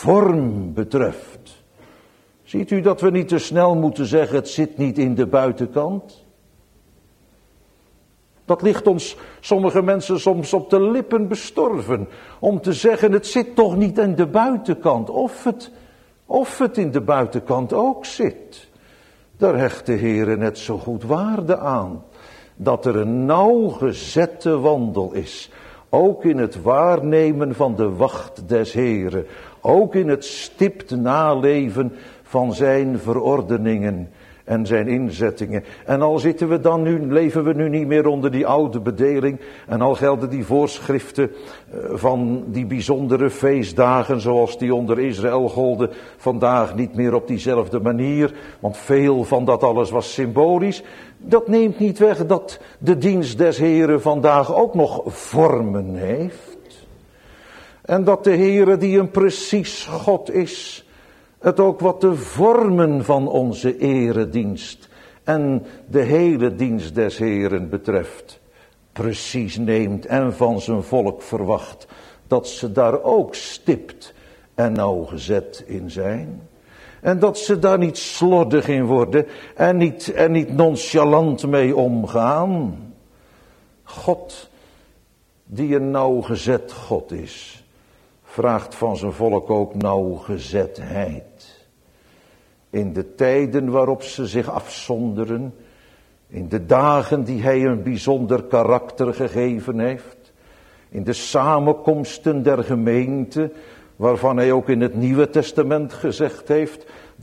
vorm betreft. Ziet u dat we niet te snel moeten zeggen, het zit niet in de buitenkant? Dat ligt ons, sommige mensen soms op de lippen bestorven, om te zeggen, het zit toch niet in de buitenkant, of het in de buitenkant ook zit. Daar hecht de Heere net zo goed waarde aan. Dat er een nauwgezette wandel is. Ook in het waarnemen van de wacht des Heeren. Ook in het stipt naleven van zijn verordeningen en zijn inzettingen. En al leven we nu niet meer onder die oude bedeling. En al gelden die voorschriften van die bijzondere feestdagen zoals die onder Israël golden vandaag niet meer op diezelfde manier. Want veel van dat alles was symbolisch. Dat neemt niet weg dat de dienst des Heeren vandaag ook nog vormen heeft. En dat de Heere die een precies God is, het ook wat de vormen van onze eredienst en de hele dienst des Heeren betreft, precies neemt en van zijn volk verwacht, dat ze daar ook stipt en nauwgezet in zijn. En dat ze daar niet slordig in worden en niet nonchalant mee omgaan. God, die een nauwgezet God is, vraagt van zijn volk ook nauwgezetheid. In de tijden waarop ze zich afzonderen, in de dagen die hij een bijzonder karakter gegeven heeft, in de samenkomsten der gemeente, waarvan hij ook in het Nieuwe Testament gezegd heeft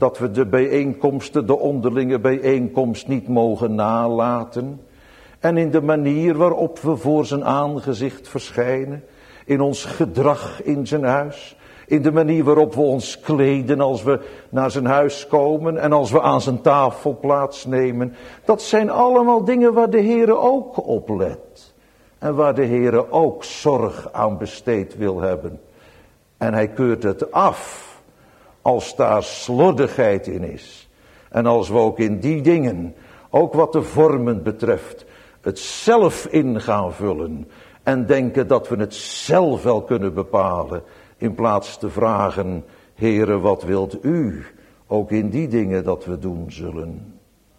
Dat we de bijeenkomsten, de onderlinge bijeenkomst niet mogen nalaten. En in de manier waarop we voor zijn aangezicht verschijnen. In ons gedrag in zijn huis. In de manier waarop we ons kleden als we naar zijn huis komen. En als we aan zijn tafel plaatsnemen. Dat zijn allemaal dingen waar de Heere ook op let. En waar de Heere ook zorg aan besteed wil hebben. En hij keurt het af. Als daar slordigheid in is. En als we ook in die dingen, ook wat de vormen betreft, het zelf in gaan vullen. En denken dat we het zelf wel kunnen bepalen. In plaats te vragen, Heere, wat wilt u? Ook in die dingen dat we doen zullen.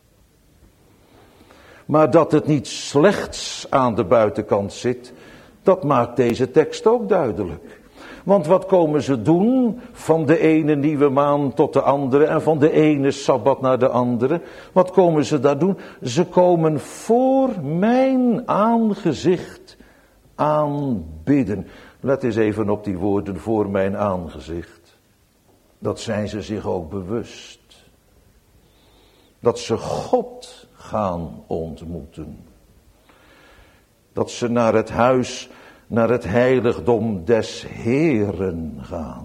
Maar dat het niet slechts aan de buitenkant zit, dat maakt deze tekst ook duidelijk. Want wat komen ze doen van de ene nieuwe maan tot de andere en van de ene sabbat naar de andere? Wat komen ze daar doen? Ze komen voor mijn aangezicht aanbidden. Let eens even op die woorden, voor mijn aangezicht. Dat zijn ze zich ook bewust. Dat ze God gaan ontmoeten. Dat ze naar het huis, naar het heiligdom des Heeren gaan.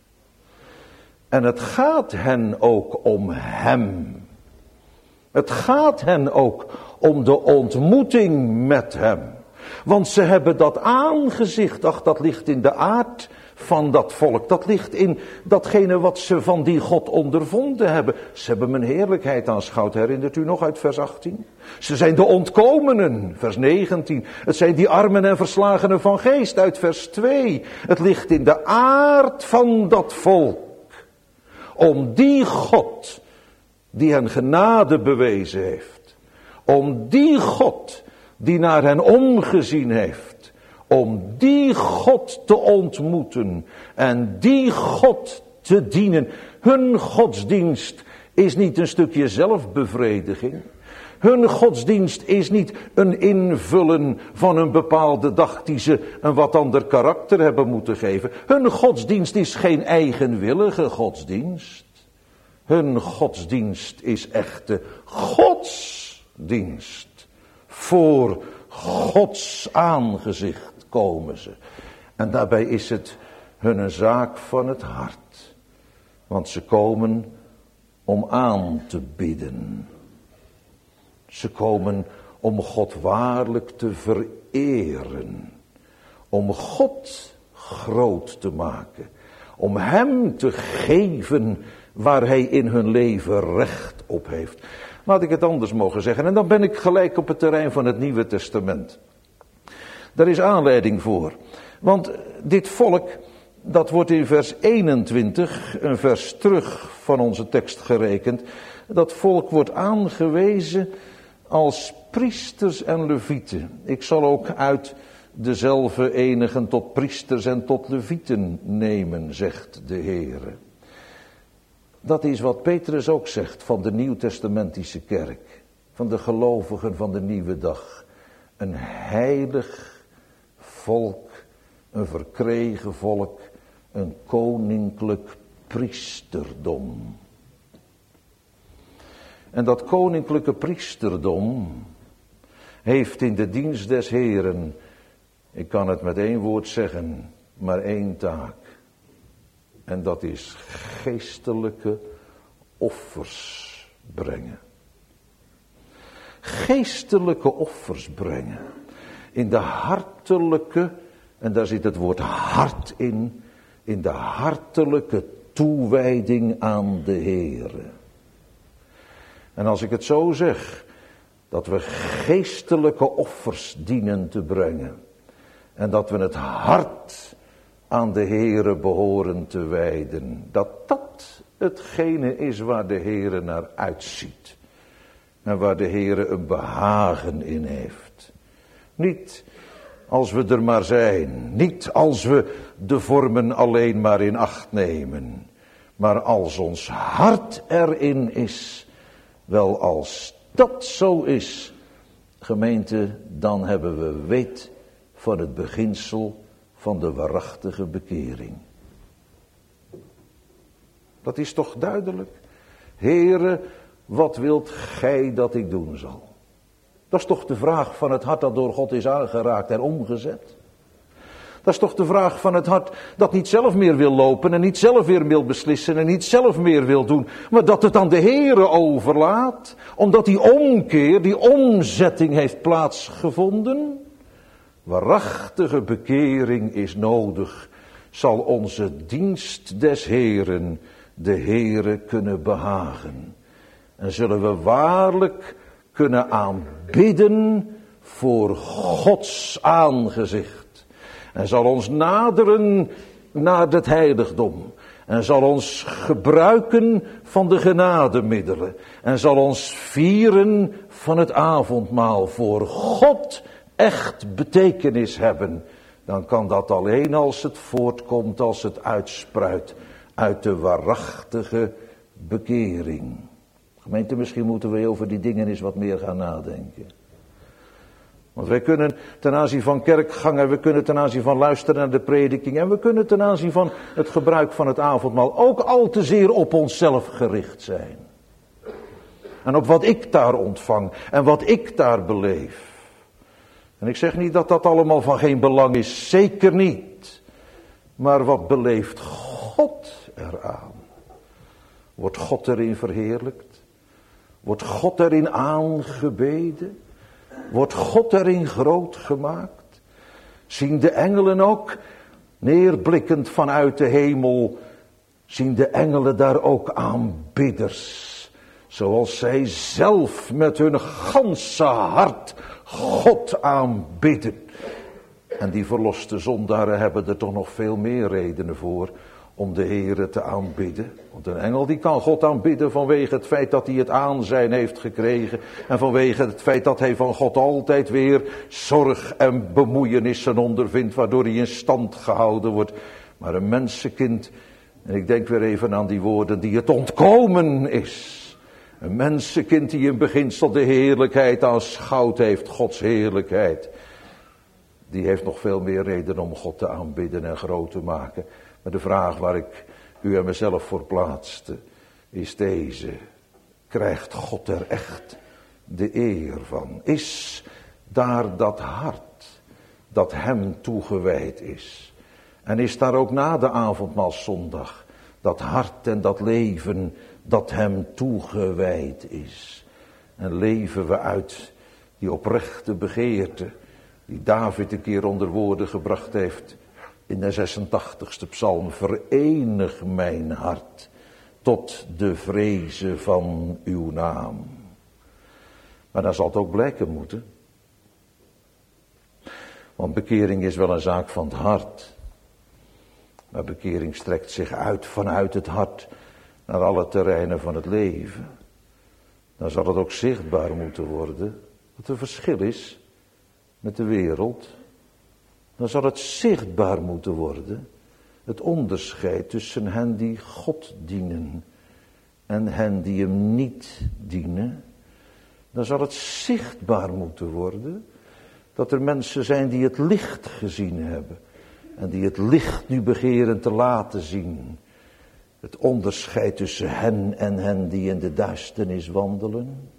En het gaat hen ook om hem. Het gaat hen ook om de ontmoeting met hem. Want ze hebben dat aangezicht, ach, dat ligt in de aard van dat volk. Dat ligt in datgene wat ze van die God ondervonden hebben. Ze hebben mijn heerlijkheid aanschouwd, herinnert u nog uit vers 18? Ze zijn de ontkomenen, vers 19. Het zijn die armen en verslagenen van geest, uit vers 2. Het ligt in de aard van dat volk. Om die God, die hen genade bewezen heeft. Om die God, die naar hen omgezien heeft. Om die God te ontmoeten en die God te dienen. Hun godsdienst is niet een stukje zelfbevrediging. Hun godsdienst is niet een invullen van een bepaalde dag die ze een wat ander karakter hebben moeten geven. Hun godsdienst is geen eigenwillige godsdienst. Hun godsdienst is echte godsdienst. Voor Gods aangezicht komen ze. En daarbij is het hun een zaak van het hart. Want ze komen om aan te bidden. Ze komen om God waarlijk te vereren. Om God groot te maken. Om hem te geven waar hij in hun leven recht op heeft. Laat ik het anders mogen zeggen. En dan ben ik gelijk op het terrein van het Nieuwe Testament. Daar is aanleiding voor. Want dit volk, dat wordt in vers 21, een vers terug van onze tekst gerekend. Dat volk wordt aangewezen als priesters en levieten. Ik zal ook uit dezelfde enigen tot priesters en tot levieten nemen, zegt de Heere. Dat is wat Petrus ook zegt van de Nieuwtestamentische kerk. Van de gelovigen van de nieuwe dag. Een heilig volk, een verkregen volk, een koninklijk priesterdom. En dat koninklijke priesterdom heeft in de dienst des Heeren, ik kan het met één woord zeggen, maar één taak. En dat is geestelijke offers brengen. Geestelijke offers brengen. In de hartelijke, en daar zit het woord hart in de hartelijke toewijding aan de Heere. En als ik het zo zeg, dat we geestelijke offers dienen te brengen. En dat we het hart aan de Heere behoren te wijden. Dat hetgene is waar de Heere naar uitziet. En waar de Heere een behagen in heeft. Niet als we er maar zijn. Niet als we de vormen alleen maar in acht nemen. Maar als ons hart erin is. Wel, als dat zo is, gemeente, dan hebben we weet van het beginsel van de waarachtige bekering. Dat is toch duidelijk? Heere, wat wilt gij dat ik doen zal? Dat is toch de vraag van het hart dat door God is aangeraakt en omgezet? Dat is toch de vraag van het hart dat niet zelf meer wil lopen en niet zelf weer wil beslissen en niet zelf meer wil doen, maar dat het aan de Heere overlaat, omdat die omkeer, die omzetting heeft plaatsgevonden? Waarachtige bekering is nodig, zal onze dienst des Heeren de Heere kunnen behagen. En zullen we waarlijk kunnen aanbidden voor Gods aangezicht. En zal ons naderen naar het heiligdom. En zal ons gebruiken van de genademiddelen. En zal ons vieren van het avondmaal voor God echt betekenis hebben. Dan kan dat alleen als het voortkomt, als het uitspruit uit de waarachtige bekering. Gemeente, misschien moeten we over die dingen eens wat meer gaan nadenken. Want wij kunnen ten aanzien van kerkgang en we kunnen ten aanzien van luisteren naar de prediking en we kunnen ten aanzien van het gebruik van het avondmaal ook al te zeer op onszelf gericht zijn. En op wat ik daar ontvang en wat ik daar beleef. En ik zeg niet dat dat allemaal van geen belang is, zeker niet. Maar wat beleeft God eraan? Wordt God erin verheerlijkt? Wordt God erin aangebeden? Wordt God erin groot gemaakt? Zien de engelen ook, neerblikkend vanuit de hemel, zien de engelen daar ook aanbidders? Zoals zij zelf met hun ganse hart God aanbidden. En die verloste zondaren hebben er toch nog veel meer redenen voor om de Heere te aanbidden. Want een engel die kan God aanbidden vanwege het feit dat hij het aanzijn heeft gekregen. En vanwege het feit dat hij van God altijd weer zorg en bemoeienissen ondervindt. Waardoor hij in stand gehouden wordt. Maar een mensenkind, en ik denk weer even aan die woorden, die het ontkomen is. Een mensenkind die in beginsel de heerlijkheid aanschouwd heeft, Gods heerlijkheid. Die heeft nog veel meer reden om God te aanbidden en groot te maken. Maar de vraag waar ik u en mezelf voor plaatste, is deze. Krijgt God er echt de eer van? Is daar dat hart dat hem toegewijd is? En is daar ook na de avondmaalszondag dat hart en dat leven dat hem toegewijd is? En leven we uit die oprechte begeerte die David een keer onder woorden gebracht heeft in de 86ste psalm. Verenig mijn hart tot de vreze van uw naam. Maar dan zal het ook blijken moeten. Want bekering is wel een zaak van het hart. Maar bekering strekt zich uit vanuit het hart naar alle terreinen van het leven. Dan zal het ook zichtbaar moeten worden wat er verschil is met de wereld. Dan zal het zichtbaar moeten worden, het onderscheid tussen hen die God dienen en hen die hem niet dienen. Dan zal het zichtbaar moeten worden dat er mensen zijn die het licht gezien hebben en die het licht nu begeren te laten zien. Het onderscheid tussen hen en hen die in de duisternis wandelen.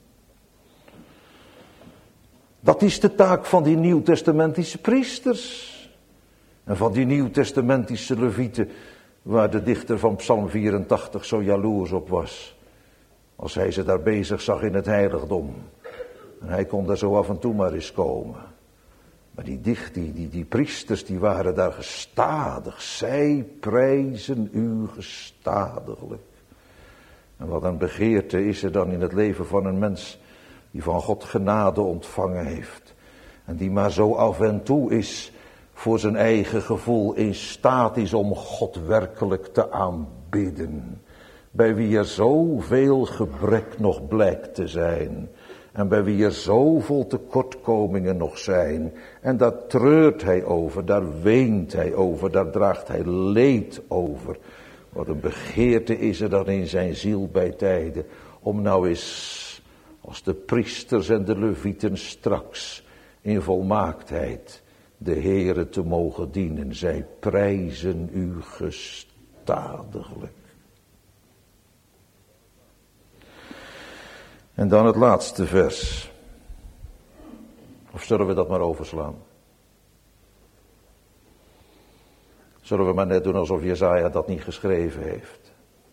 Dat is de taak van die nieuwtestamentische priesters. En van die nieuwtestamentische levieten, waar de dichter van Psalm 84 zo jaloers op was. Als hij ze daar bezig zag in het heiligdom. En hij kon daar zo af en toe maar eens komen. Maar die priesters, die waren daar gestadig. Zij prijzen u gestadiglijk. En wat een begeerte is er dan in het leven van een mens die van God genade ontvangen heeft. En die maar zo af en toe is voor zijn eigen gevoel in staat is om God werkelijk te aanbidden. Bij wie er zoveel gebrek nog blijkt te zijn. En bij wie er zoveel tekortkomingen nog zijn. En daar treurt hij over, daar weent hij over, daar draagt hij leed over. Wat een begeerte is er dan in zijn ziel bij tijden. Om nou eens, als de priesters en de levieten straks, in volmaaktheid de Heere te mogen dienen. Zij prijzen u gestadiglijk. En dan het laatste vers. Of zullen we dat maar overslaan? Zullen we maar net doen alsof Jesaja dat niet geschreven heeft?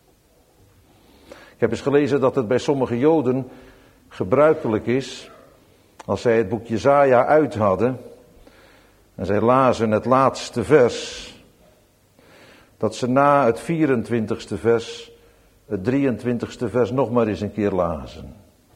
Ik heb eens gelezen dat het bij sommige Joden gebruikelijk is, als zij het boek Jesaja uit hadden, en zij lazen het laatste vers, dat ze na het 24ste vers, het 23ste vers nog maar eens een keer lazen.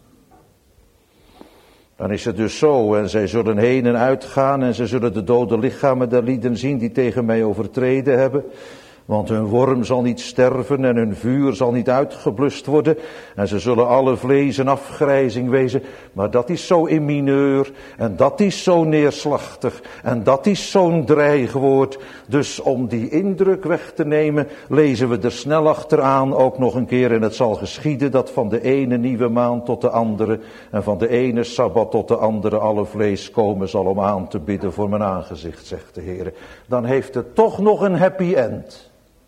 Dan is het dus zo, en zij zullen heen en uitgaan en ze zullen de dode lichamen der lieden zien die tegen mij overtreden hebben. Want hun worm zal niet sterven en hun vuur zal niet uitgeblust worden. En ze zullen alle vlees een afgrijzing wezen. Maar dat is zo in mineur en dat is zo neerslachtig en dat is zo'n dreigwoord. Dus om die indruk weg te nemen, lezen we er snel achteraan ook nog een keer. En het zal geschieden dat van de ene nieuwe maand tot de andere en van de ene sabbat tot de andere alle vlees komen zal om aan te bidden voor mijn aangezicht, zegt de Heer. Dan heeft het toch nog een happy end.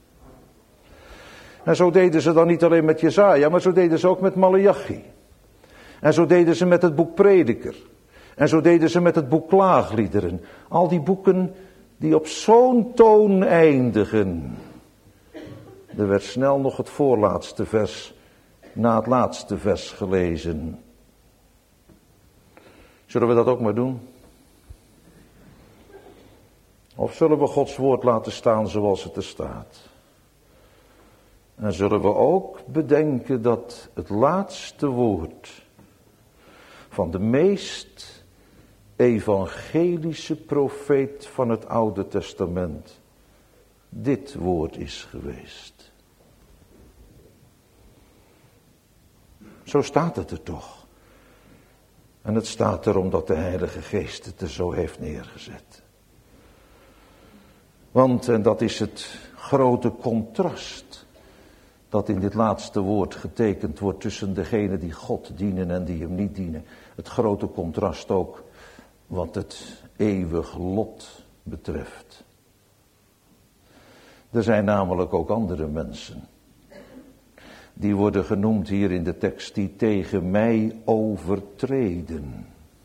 En zo deden ze dan niet alleen met Jesaja, maar zo deden ze ook met Maleachi. En zo deden ze met het boek Prediker. En zo deden ze met het boek Klaagliederen. Al die boeken die op zo'n toon eindigen. Er werd snel nog het voorlaatste vers na het laatste vers gelezen. Zullen we dat ook maar doen? Of zullen we Gods woord laten staan zoals het er staat? En zullen we ook bedenken dat het laatste woord van de meest evangelische profeet van het Oude Testament dit woord is geweest. Zo staat het er toch. En het staat er omdat de Heilige Geest het er zo heeft neergezet. Want, en dat is het grote contrast dat in dit laatste woord getekend wordt tussen degenen die God dienen en die hem niet dienen. Het grote contrast ook wat het eeuwig lot betreft. Er zijn namelijk ook andere mensen. Die worden genoemd hier in de tekst die tegen mij overtreden.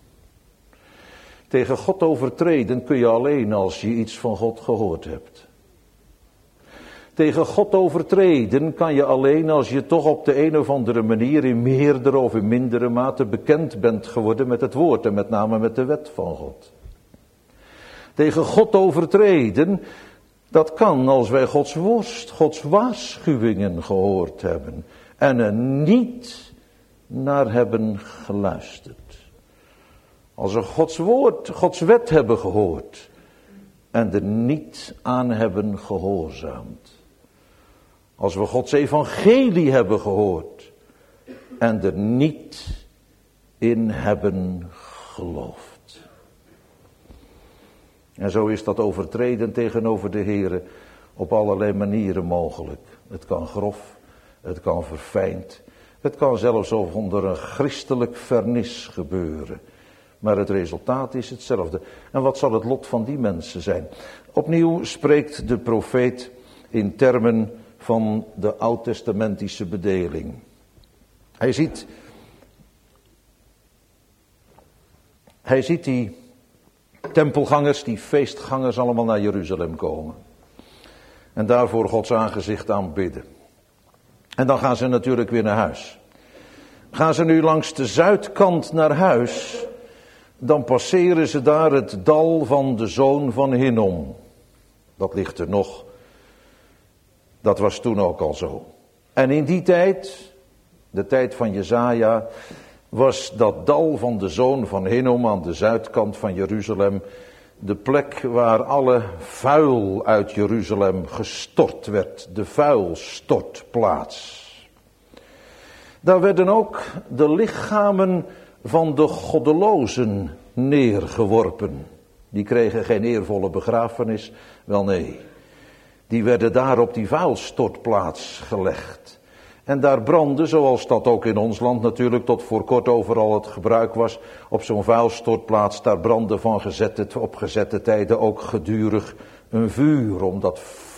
Tegen God overtreden kun je alleen als je iets van God gehoord hebt. Tegen God overtreden kan je alleen als je toch op de een of andere manier in meerdere of in mindere mate bekend bent geworden met het woord en met name met de wet van God. Tegen God overtreden, dat kan als wij Gods waarschuwingen gehoord hebben en er niet naar hebben geluisterd. Als we Gods woord, Gods wet hebben gehoord en er niet aan hebben gehoorzaamd. Als we Gods evangelie hebben gehoord en er niet in hebben geloofd. En zo is dat overtreden tegenover de Heere op allerlei manieren mogelijk. Het kan grof, het kan verfijnd, het kan zelfs onder een christelijk vernis gebeuren. Maar het resultaat is hetzelfde. En wat zal het lot van die mensen zijn? Opnieuw spreekt de profeet in termen van de oud-testamentische bedeling. Hij ziet die tempelgangers, die feestgangers allemaal naar Jeruzalem komen. En daarvoor Gods aangezicht aanbidden. En dan gaan ze natuurlijk weer naar huis. Gaan ze nu langs de zuidkant naar huis, dan passeren ze daar het dal van de zoon van Hinnom. Dat ligt er nog. Dat was toen ook al zo. En in die tijd, de tijd van Jesaja, was dat dal van de zoon van Hinnom aan de zuidkant van Jeruzalem de plek waar alle vuil uit Jeruzalem gestort werd. De vuilstortplaats. Daar werden ook de lichamen van de goddelozen neergeworpen. Die kregen geen eervolle begrafenis, wel nee. Die werden daar op die vuilstortplaats gelegd. En daar brandde, zoals dat ook in ons land natuurlijk tot voor kort overal het gebruik was, op zo'n vuilstortplaats, daar brandde op gezette tijden ook gedurig een vuur om dat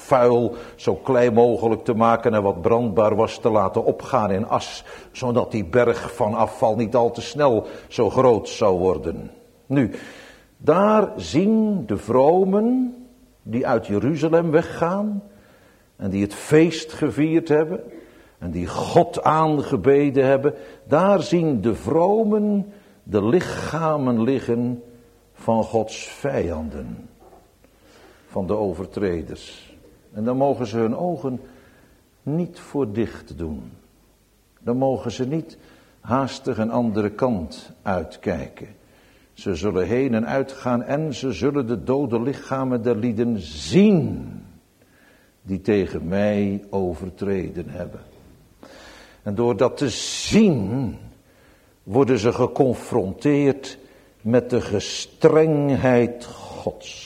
vuil zo klein mogelijk te maken en wat brandbaar was te laten opgaan in as, zodat die berg van afval niet al te snel zo groot zou worden. Nu, daar zien de vromen die uit Jeruzalem weggaan en die het feest gevierd hebben en die God aangebeden hebben, daar zien de vromen de lichamen liggen van Gods vijanden, van de overtreders. En dan mogen ze hun ogen niet voor dicht doen. Dan mogen ze niet haastig een andere kant uitkijken. Ze zullen heen en uitgaan en ze zullen de dode lichamen der lieden zien die tegen mij overtreden hebben. En door dat te zien worden ze geconfronteerd met de gestrengheid Gods.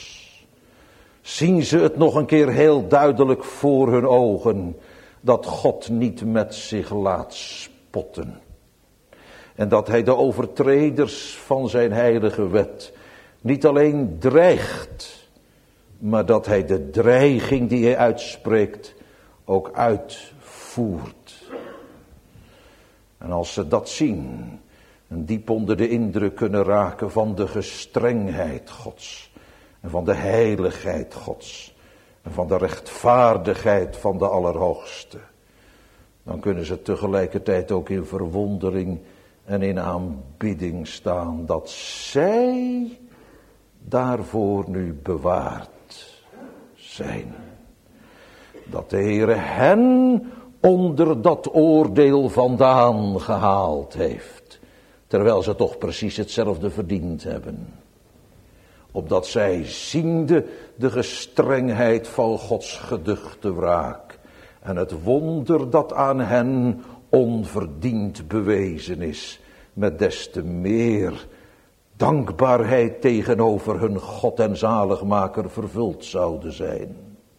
Zien ze het nog een keer heel duidelijk voor hun ogen, dat God niet met zich laat spotten. En dat hij de overtreders van zijn heilige wet niet alleen dreigt, maar dat hij de dreiging die hij uitspreekt ook uitvoert. En als ze dat zien en diep onder de indruk kunnen raken van de gestrengheid Gods en van de heiligheid Gods en van de rechtvaardigheid van de Allerhoogste, dan kunnen ze tegelijkertijd ook in verwondering en in aanbidding staan dat zij daarvoor nu bewaard zijn. Dat de Heere hen onder dat oordeel vandaan gehaald heeft, terwijl ze toch precies hetzelfde verdiend hebben. Opdat zij ziende de gestrengheid van Gods geduchte wraak en het wonder dat aan hen onverdiend bewezen is, met des te meer dankbaarheid tegenover hun God en zaligmaker vervuld zouden zijn.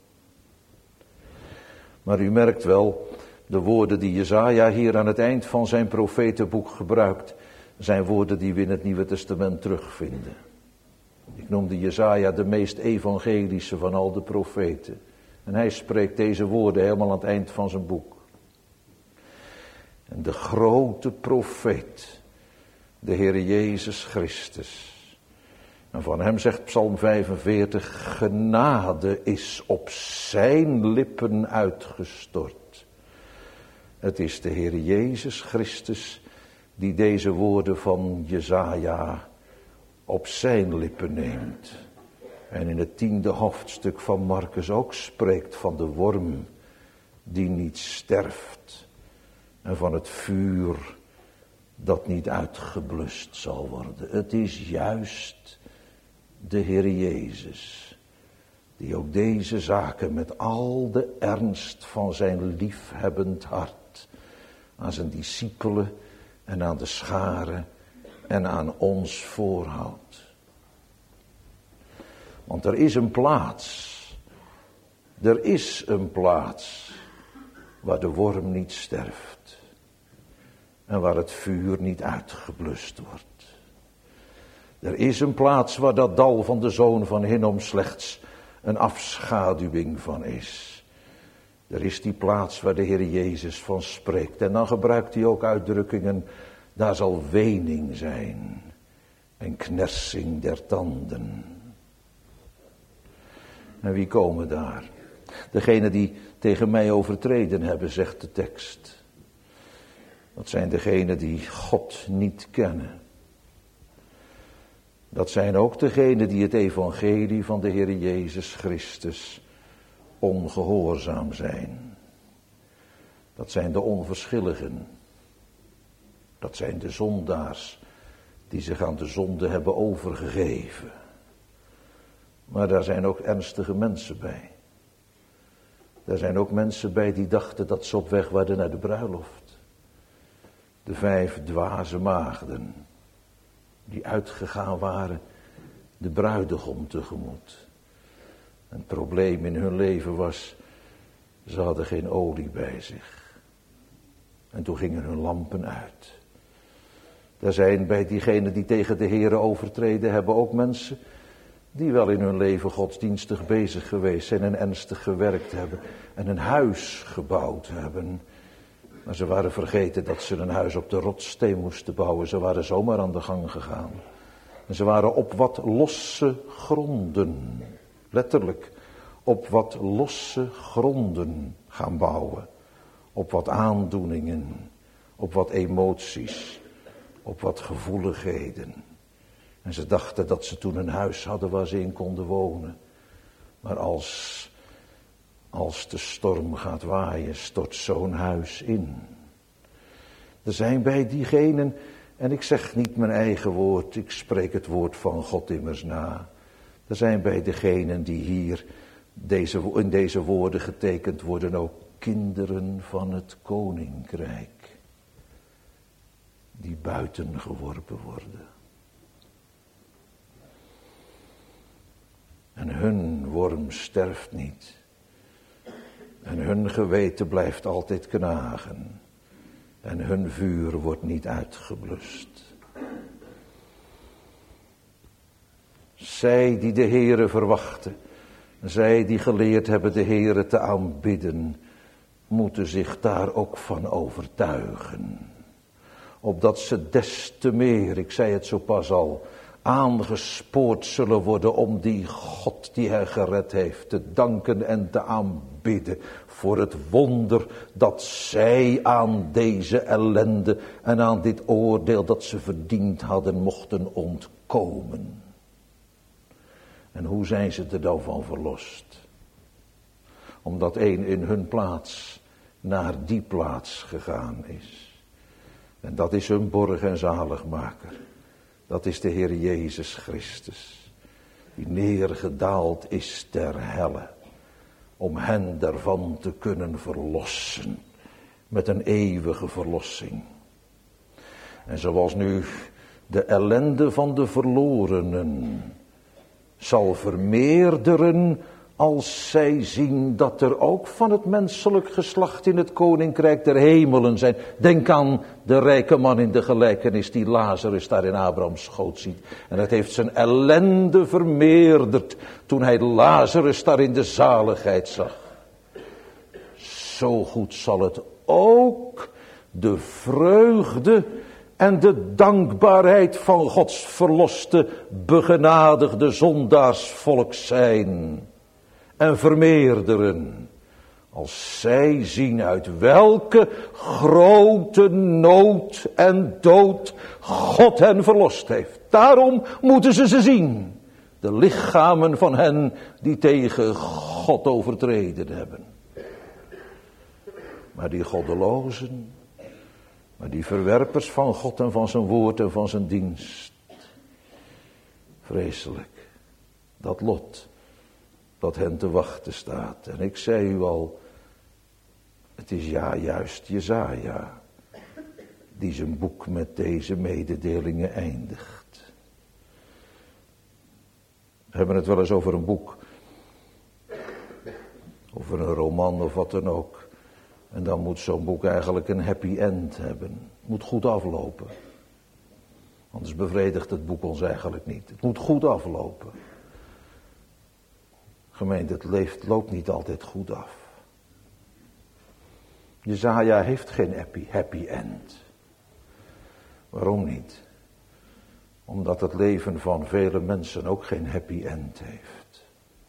Maar u merkt wel, de woorden die Jesaja hier aan het eind van zijn profetenboek gebruikt, zijn woorden die we in het Nieuwe Testament terugvinden. Ik noemde Jesaja de meest evangelische van al de profeten. En hij spreekt deze woorden helemaal aan het eind van zijn boek. En de grote profeet, de Heere Jezus Christus. En van hem zegt Psalm 45, genade is op zijn lippen uitgestort. Het is de Heere Jezus Christus die deze woorden van Jesaja op zijn lippen neemt. En in het 10e hoofdstuk van Markus ook spreekt van de worm die niet sterft. En van het vuur dat niet uitgeblust zal worden. Het is juist de Heere Jezus die ook deze zaken met al de ernst van zijn liefhebbend hart aan zijn discipelen en aan de scharen en aan ons voorhoudt. Want er is een plaats waar de worm niet sterft en waar het vuur niet uitgeblust wordt. Er is een plaats waar dat dal van de Zoon van Hinnom slechts een afschaduwing van is. Er is die plaats waar de Heer Jezus van spreekt. En dan gebruikt hij ook uitdrukkingen, daar zal wening zijn en knersing der tanden. En wie komen daar? Degenen die tegen mij overtreden hebben, zegt de tekst. Dat zijn degenen die God niet kennen. Dat zijn ook degenen die het evangelie van de Heer Jezus Christus ongehoorzaam zijn. Dat zijn de onverschilligen. Dat zijn de zondaars die zich aan de zonde hebben overgegeven. Maar daar zijn ook ernstige mensen bij. Daar zijn ook mensen bij die dachten dat ze op weg waren naar de bruiloft. De 5 dwaze maagden die uitgegaan waren de bruidegom tegemoet. Een probleem in hun leven was, ze hadden geen olie bij zich. En toen gingen hun lampen uit. Er zijn bij diegenen die tegen de Heere overtreden hebben ook mensen Die wel in hun leven godsdienstig bezig geweest zijn en ernstig gewerkt hebben. En een huis gebouwd hebben. Maar ze waren vergeten dat ze een huis op de rotssteen moesten bouwen. Ze waren zomaar aan de gang gegaan. En ze waren op wat losse gronden. Letterlijk. Op wat losse gronden gaan bouwen. Op wat aandoeningen. Op wat emoties. Op wat gevoeligheden. En ze dachten dat ze toen een huis hadden waar ze in konden wonen. Maar als de storm gaat waaien, stort zo'n huis in. Er zijn bij diegenen, en ik zeg niet mijn eigen woord, ik spreek het woord van God immers na. Er zijn bij degenen die hier in deze woorden getekend worden ook kinderen van het koninkrijk. Die buiten geworpen worden. En hun worm sterft niet. En hun geweten blijft altijd knagen. En hun vuur wordt niet uitgeblust. Zij die de Heere verwachten, zij die geleerd hebben de Heere te aanbidden, moeten zich daar ook van overtuigen. Opdat ze des te meer, ik zei het zo pas al, aangespoord zullen worden om die God die hij gered heeft te danken en te aanbidden voor het wonder dat zij aan deze ellende en aan dit oordeel dat ze verdiend hadden mochten ontkomen. En hoe zijn ze er dan van verlost? Omdat een in hun plaats naar die plaats gegaan is. En dat is hun borg en zaligmaker. Dat is de Heer Jezus Christus. Die neergedaald is ter helle. Om hen daarvan te kunnen verlossen. Met een eeuwige verlossing. En zoals nu de ellende van de verlorenen zal vermeerderen als zij zien dat er ook van het menselijk geslacht in het koninkrijk der hemelen zijn. Denk aan de rijke man in de gelijkenis die Lazarus daar in Abrahams schoot ziet. En het heeft zijn ellende vermeerderd toen hij Lazarus daar in de zaligheid zag. Zo goed zal het ook de vreugde en de dankbaarheid van Gods verloste, begenadigde zondaarsvolk zijn. En vermeerderen. Als zij zien uit welke grote nood en dood God hen verlost heeft. Daarom moeten ze zien. De lichamen van hen die tegen God overtreden hebben. Maar die goddelozen. Maar die verwerpers van God en van zijn woord en van zijn dienst. Vreselijk. Dat lot. Dat hen te wachten staat. En ik zei u al, het is juist Jesaja die zijn boek met deze mededelingen eindigt. We hebben het wel eens over een boek, over een roman of wat dan ook. En dan moet zo'n boek eigenlijk een happy end hebben. Het moet goed aflopen. Anders bevredigt het boek ons eigenlijk niet. Het moet goed aflopen. Gemeente, het loopt niet altijd goed af. Jesaja heeft geen happy end. Waarom niet? Omdat het leven van vele mensen ook geen happy end heeft.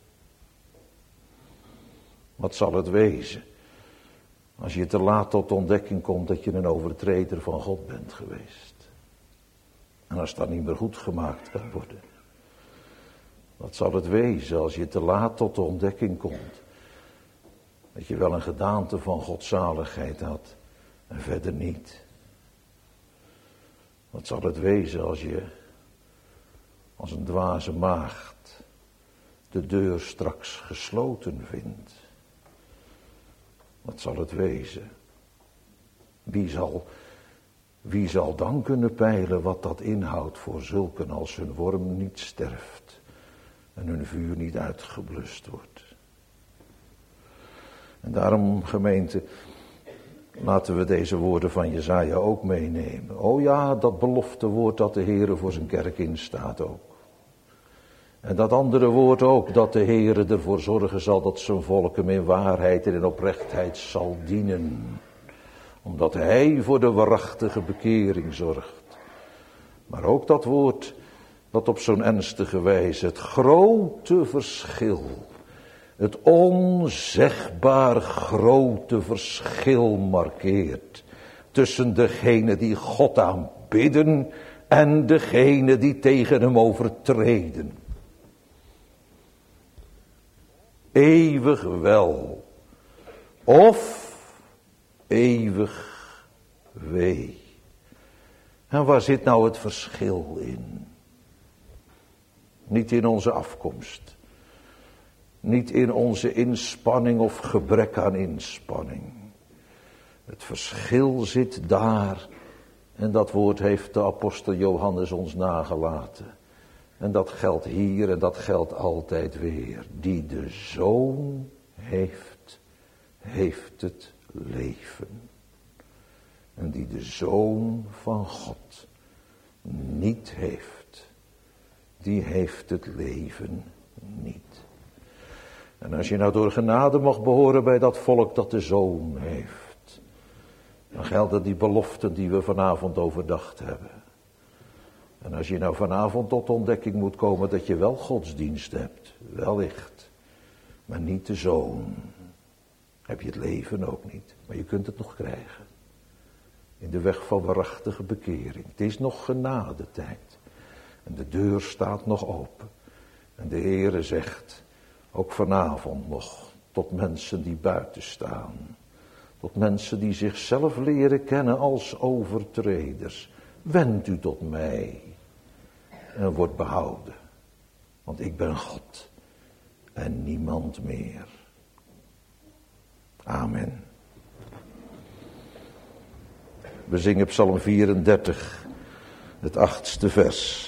Wat zal het wezen? Als je te laat tot ontdekking komt dat je een overtreder van God bent geweest. En als dat niet meer goed gemaakt kan worden. Wat zal het wezen als je te laat tot de ontdekking komt. Dat je wel een gedaante van godzaligheid had en verder niet. Wat zal het wezen als je als een dwaze maagd de deur straks gesloten vindt. Wat zal het wezen? Wie zal dan kunnen peilen wat dat inhoudt voor zulken als hun worm niet sterft en hun vuur niet uitgeblust wordt? En daarom, gemeente, laten we deze woorden van Jesaja ook meenemen. Oh ja, dat belofte woord dat de Heere voor zijn kerk instaat ook. En dat andere woord ook, dat de Heere ervoor zorgen zal dat zijn volk hem in waarheid en in oprechtheid zal dienen. Omdat hij voor de waarachtige bekering zorgt. Maar ook dat woord dat op zo'n ernstige wijze het grote verschil, het onzegbaar grote verschil markeert. Tussen degene die God aanbidden en degene die tegen hem overtreden. Eeuwig wel of eeuwig wee. En waar zit nou het verschil in? Niet in onze afkomst. Niet in onze inspanning of gebrek aan inspanning. Het verschil zit daar. En dat woord heeft de apostel Johannes ons nagelaten. En dat geldt hier en dat geldt altijd weer. Die de Zoon heeft, heeft het leven. En die de Zoon van God niet heeft, die heeft het leven niet. En als je nou door genade mag behoren bij dat volk dat de Zoon heeft, dan gelden die beloften die we vanavond overdacht hebben. En als je nou vanavond tot de ontdekking moet komen dat je wel godsdienst hebt, wellicht, maar niet de Zoon, heb je het leven ook niet, maar je kunt het nog krijgen. In de weg van waarachtige bekering. Het is nog genadetijd. En de deur staat nog open. En de Heere zegt, ook vanavond nog, tot mensen die buiten staan. Tot mensen die zichzelf leren kennen als overtreders. Wend u tot mij. En word behouden. Want ik ben God. En niemand meer. Amen. We zingen Psalm 34, het 8e vers.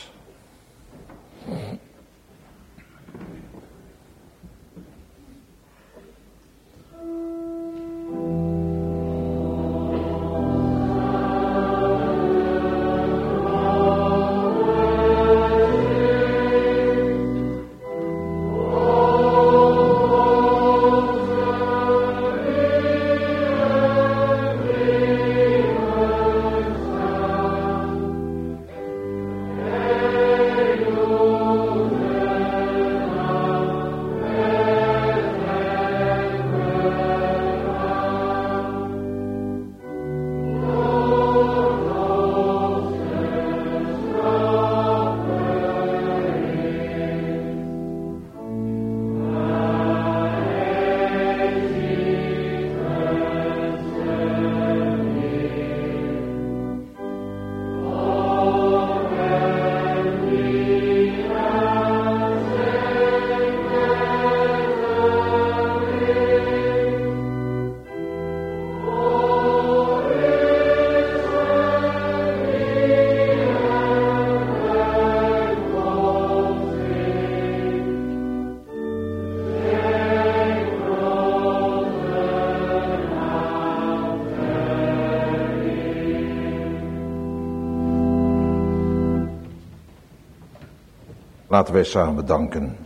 Laten wij samen danken.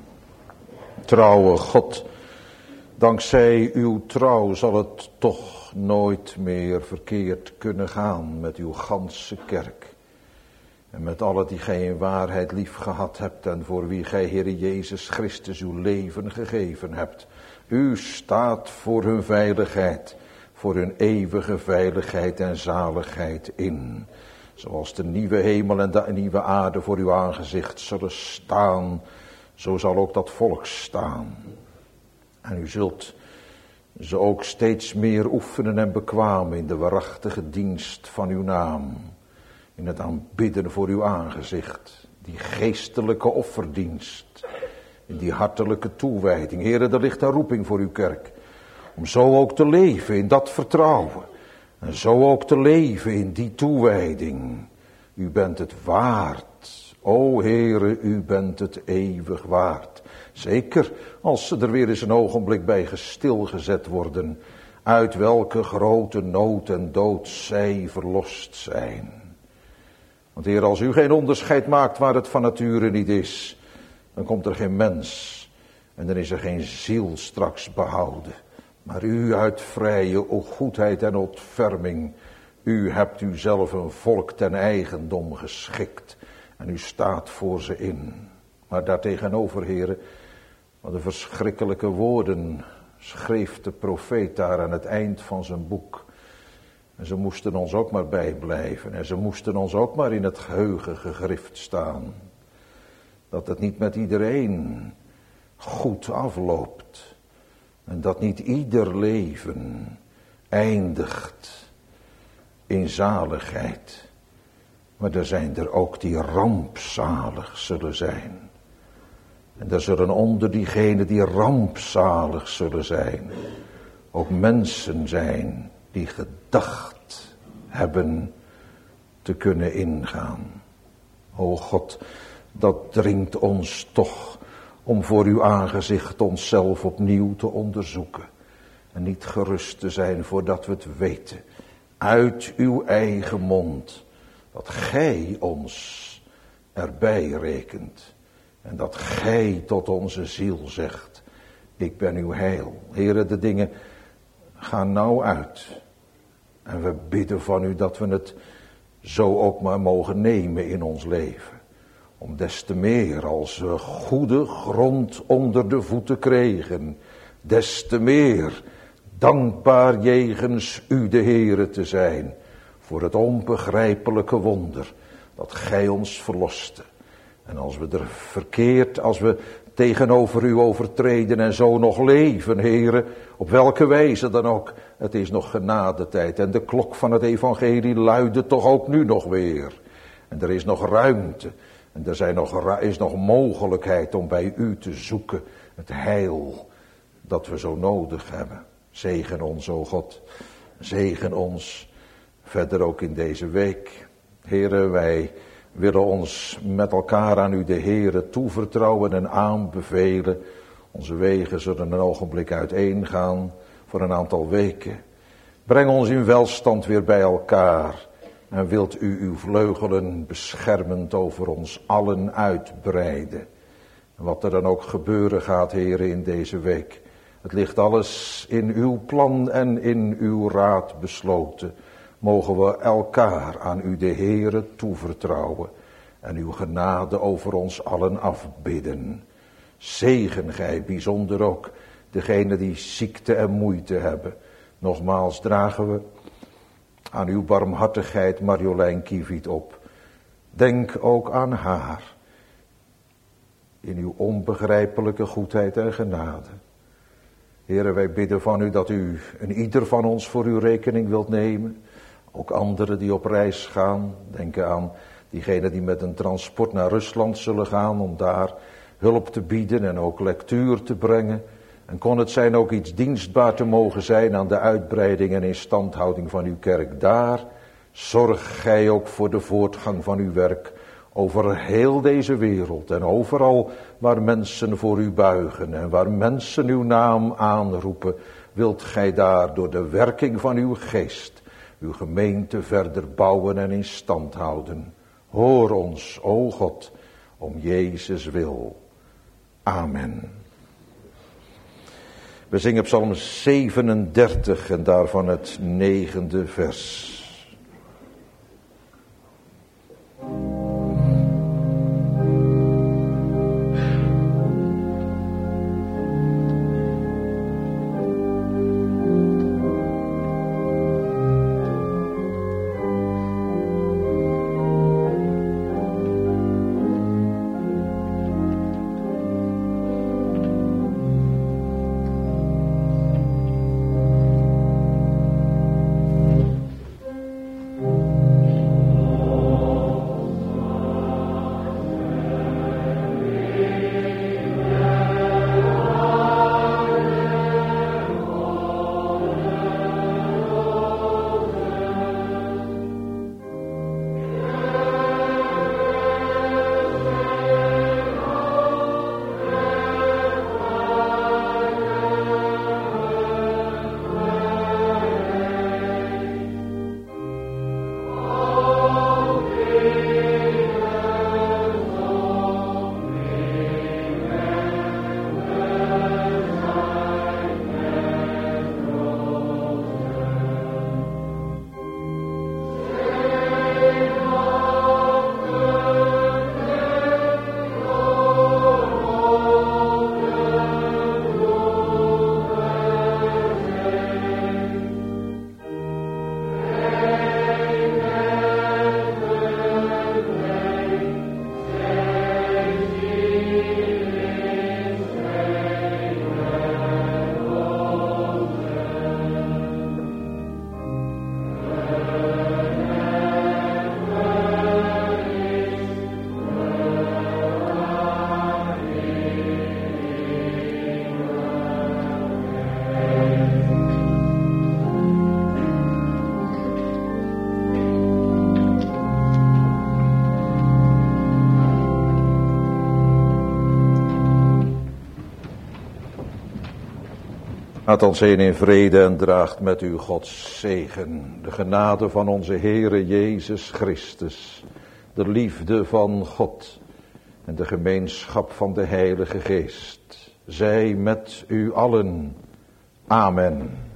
Trouwe God, dankzij uw trouw zal het toch nooit meer verkeerd kunnen gaan met uw ganse kerk. En met alle die gij in waarheid lief gehad hebt en voor wie gij, Heere Jezus Christus, uw leven gegeven hebt. U staat voor hun veiligheid, voor hun eeuwige veiligheid en zaligheid in. Zoals de nieuwe hemel en de nieuwe aarde voor uw aangezicht zullen staan, zo zal ook dat volk staan. En u zult ze ook steeds meer oefenen en bekwamen in de waarachtige dienst van uw naam. In het aanbidden voor uw aangezicht, die geestelijke offerdienst, in die hartelijke toewijding. Heere, er ligt een roeping voor uw kerk, om zo ook te leven in dat vertrouwen. En zo ook te leven in die toewijding. U bent het waard. O Heere, u bent het eeuwig waard. Zeker als ze er weer eens een ogenblik bij stilgezet worden. Uit welke grote nood en dood zij verlost zijn. Want Heer, als u geen onderscheid maakt waar het van nature niet is. dan komt er geen mens en dan is er geen ziel straks behouden. Maar u uit vrije goedheid en ontferming, u hebt u zelf een volk ten eigendom geschikt en u staat voor ze in. Maar daartegenover, heren, wat de verschrikkelijke woorden schreef de profeet daar aan het eind van zijn boek. En ze moesten ons ook maar bijblijven en ze moesten ons ook maar in het geheugen gegrift staan. Dat het niet met iedereen goed afloopt. En dat niet ieder leven eindigt in zaligheid. Maar er zijn er ook die rampzalig zullen zijn. En er zullen onder diegenen die rampzalig zullen zijn, ook mensen zijn die gedacht hebben te kunnen ingaan. O God, dat dringt ons toch om voor uw aangezicht onszelf opnieuw te onderzoeken. En niet gerust te zijn voordat we het weten. Uit uw eigen mond. Dat gij ons erbij rekent. En dat gij tot onze ziel zegt. Ik ben uw heil. Heren, de dingen gaan nou uit. En we bidden van u dat we het zo ook maar mogen nemen in ons leven. Om des te meer als we goede grond onder de voeten kregen. Des te meer dankbaar jegens u de Heere te zijn. Voor het onbegrijpelijke wonder dat gij ons verloste. En als we er verkeerd, als we tegenover u overtreden en zo nog leven, Heere, op welke wijze dan ook, het is nog genadetijd en de klok van het evangelie luidt toch ook nu nog weer. En er is nog ruimte en is nog mogelijkheid om bij u te zoeken het heil dat we zo nodig hebben. Zegen ons, o God, zegen ons verder ook in deze week. Heere, wij willen ons met elkaar aan u de Heere toevertrouwen en aanbevelen. Onze wegen zullen een ogenblik uiteengaan voor een aantal weken. Breng ons in welstand weer bij elkaar. En wilt u uw vleugelen beschermend over ons allen uitbreiden. En wat er dan ook gebeuren gaat, Heere, in deze week. Het ligt alles in uw plan en in uw raad besloten. Mogen we elkaar aan u de Heere toevertrouwen en uw genade over ons allen afbidden. Zegen gij bijzonder ook degenen die ziekte en moeite hebben. Nogmaals dragen we aan uw barmhartigheid Marjolein Kieviet op. Denk ook aan haar in uw onbegrijpelijke goedheid en genade. Heere, wij bidden van u dat u een ieder van ons voor uw rekening wilt nemen. Ook anderen die op reis gaan. Denken aan diegenen die met een transport naar Rusland zullen gaan om daar hulp te bieden en ook lectuur te brengen. En kon het zijn ook iets dienstbaar te mogen zijn aan de uitbreiding en instandhouding van uw kerk daar. Zorg gij ook voor de voortgang van uw werk over heel deze wereld en overal waar mensen voor u buigen en waar mensen uw naam aanroepen, wilt gij daar door de werking van uw geest uw gemeente verder bouwen en in stand houden. Hoor ons, o God, om Jezus wil. Amen. We zingen Psalm 37 en daarvan het 9e vers. Gaat ons heen in vrede en draagt met u Gods zegen. De genade van onze Heere Jezus Christus. De liefde van God. En de gemeenschap van de Heilige Geest. Zij met u allen. Amen.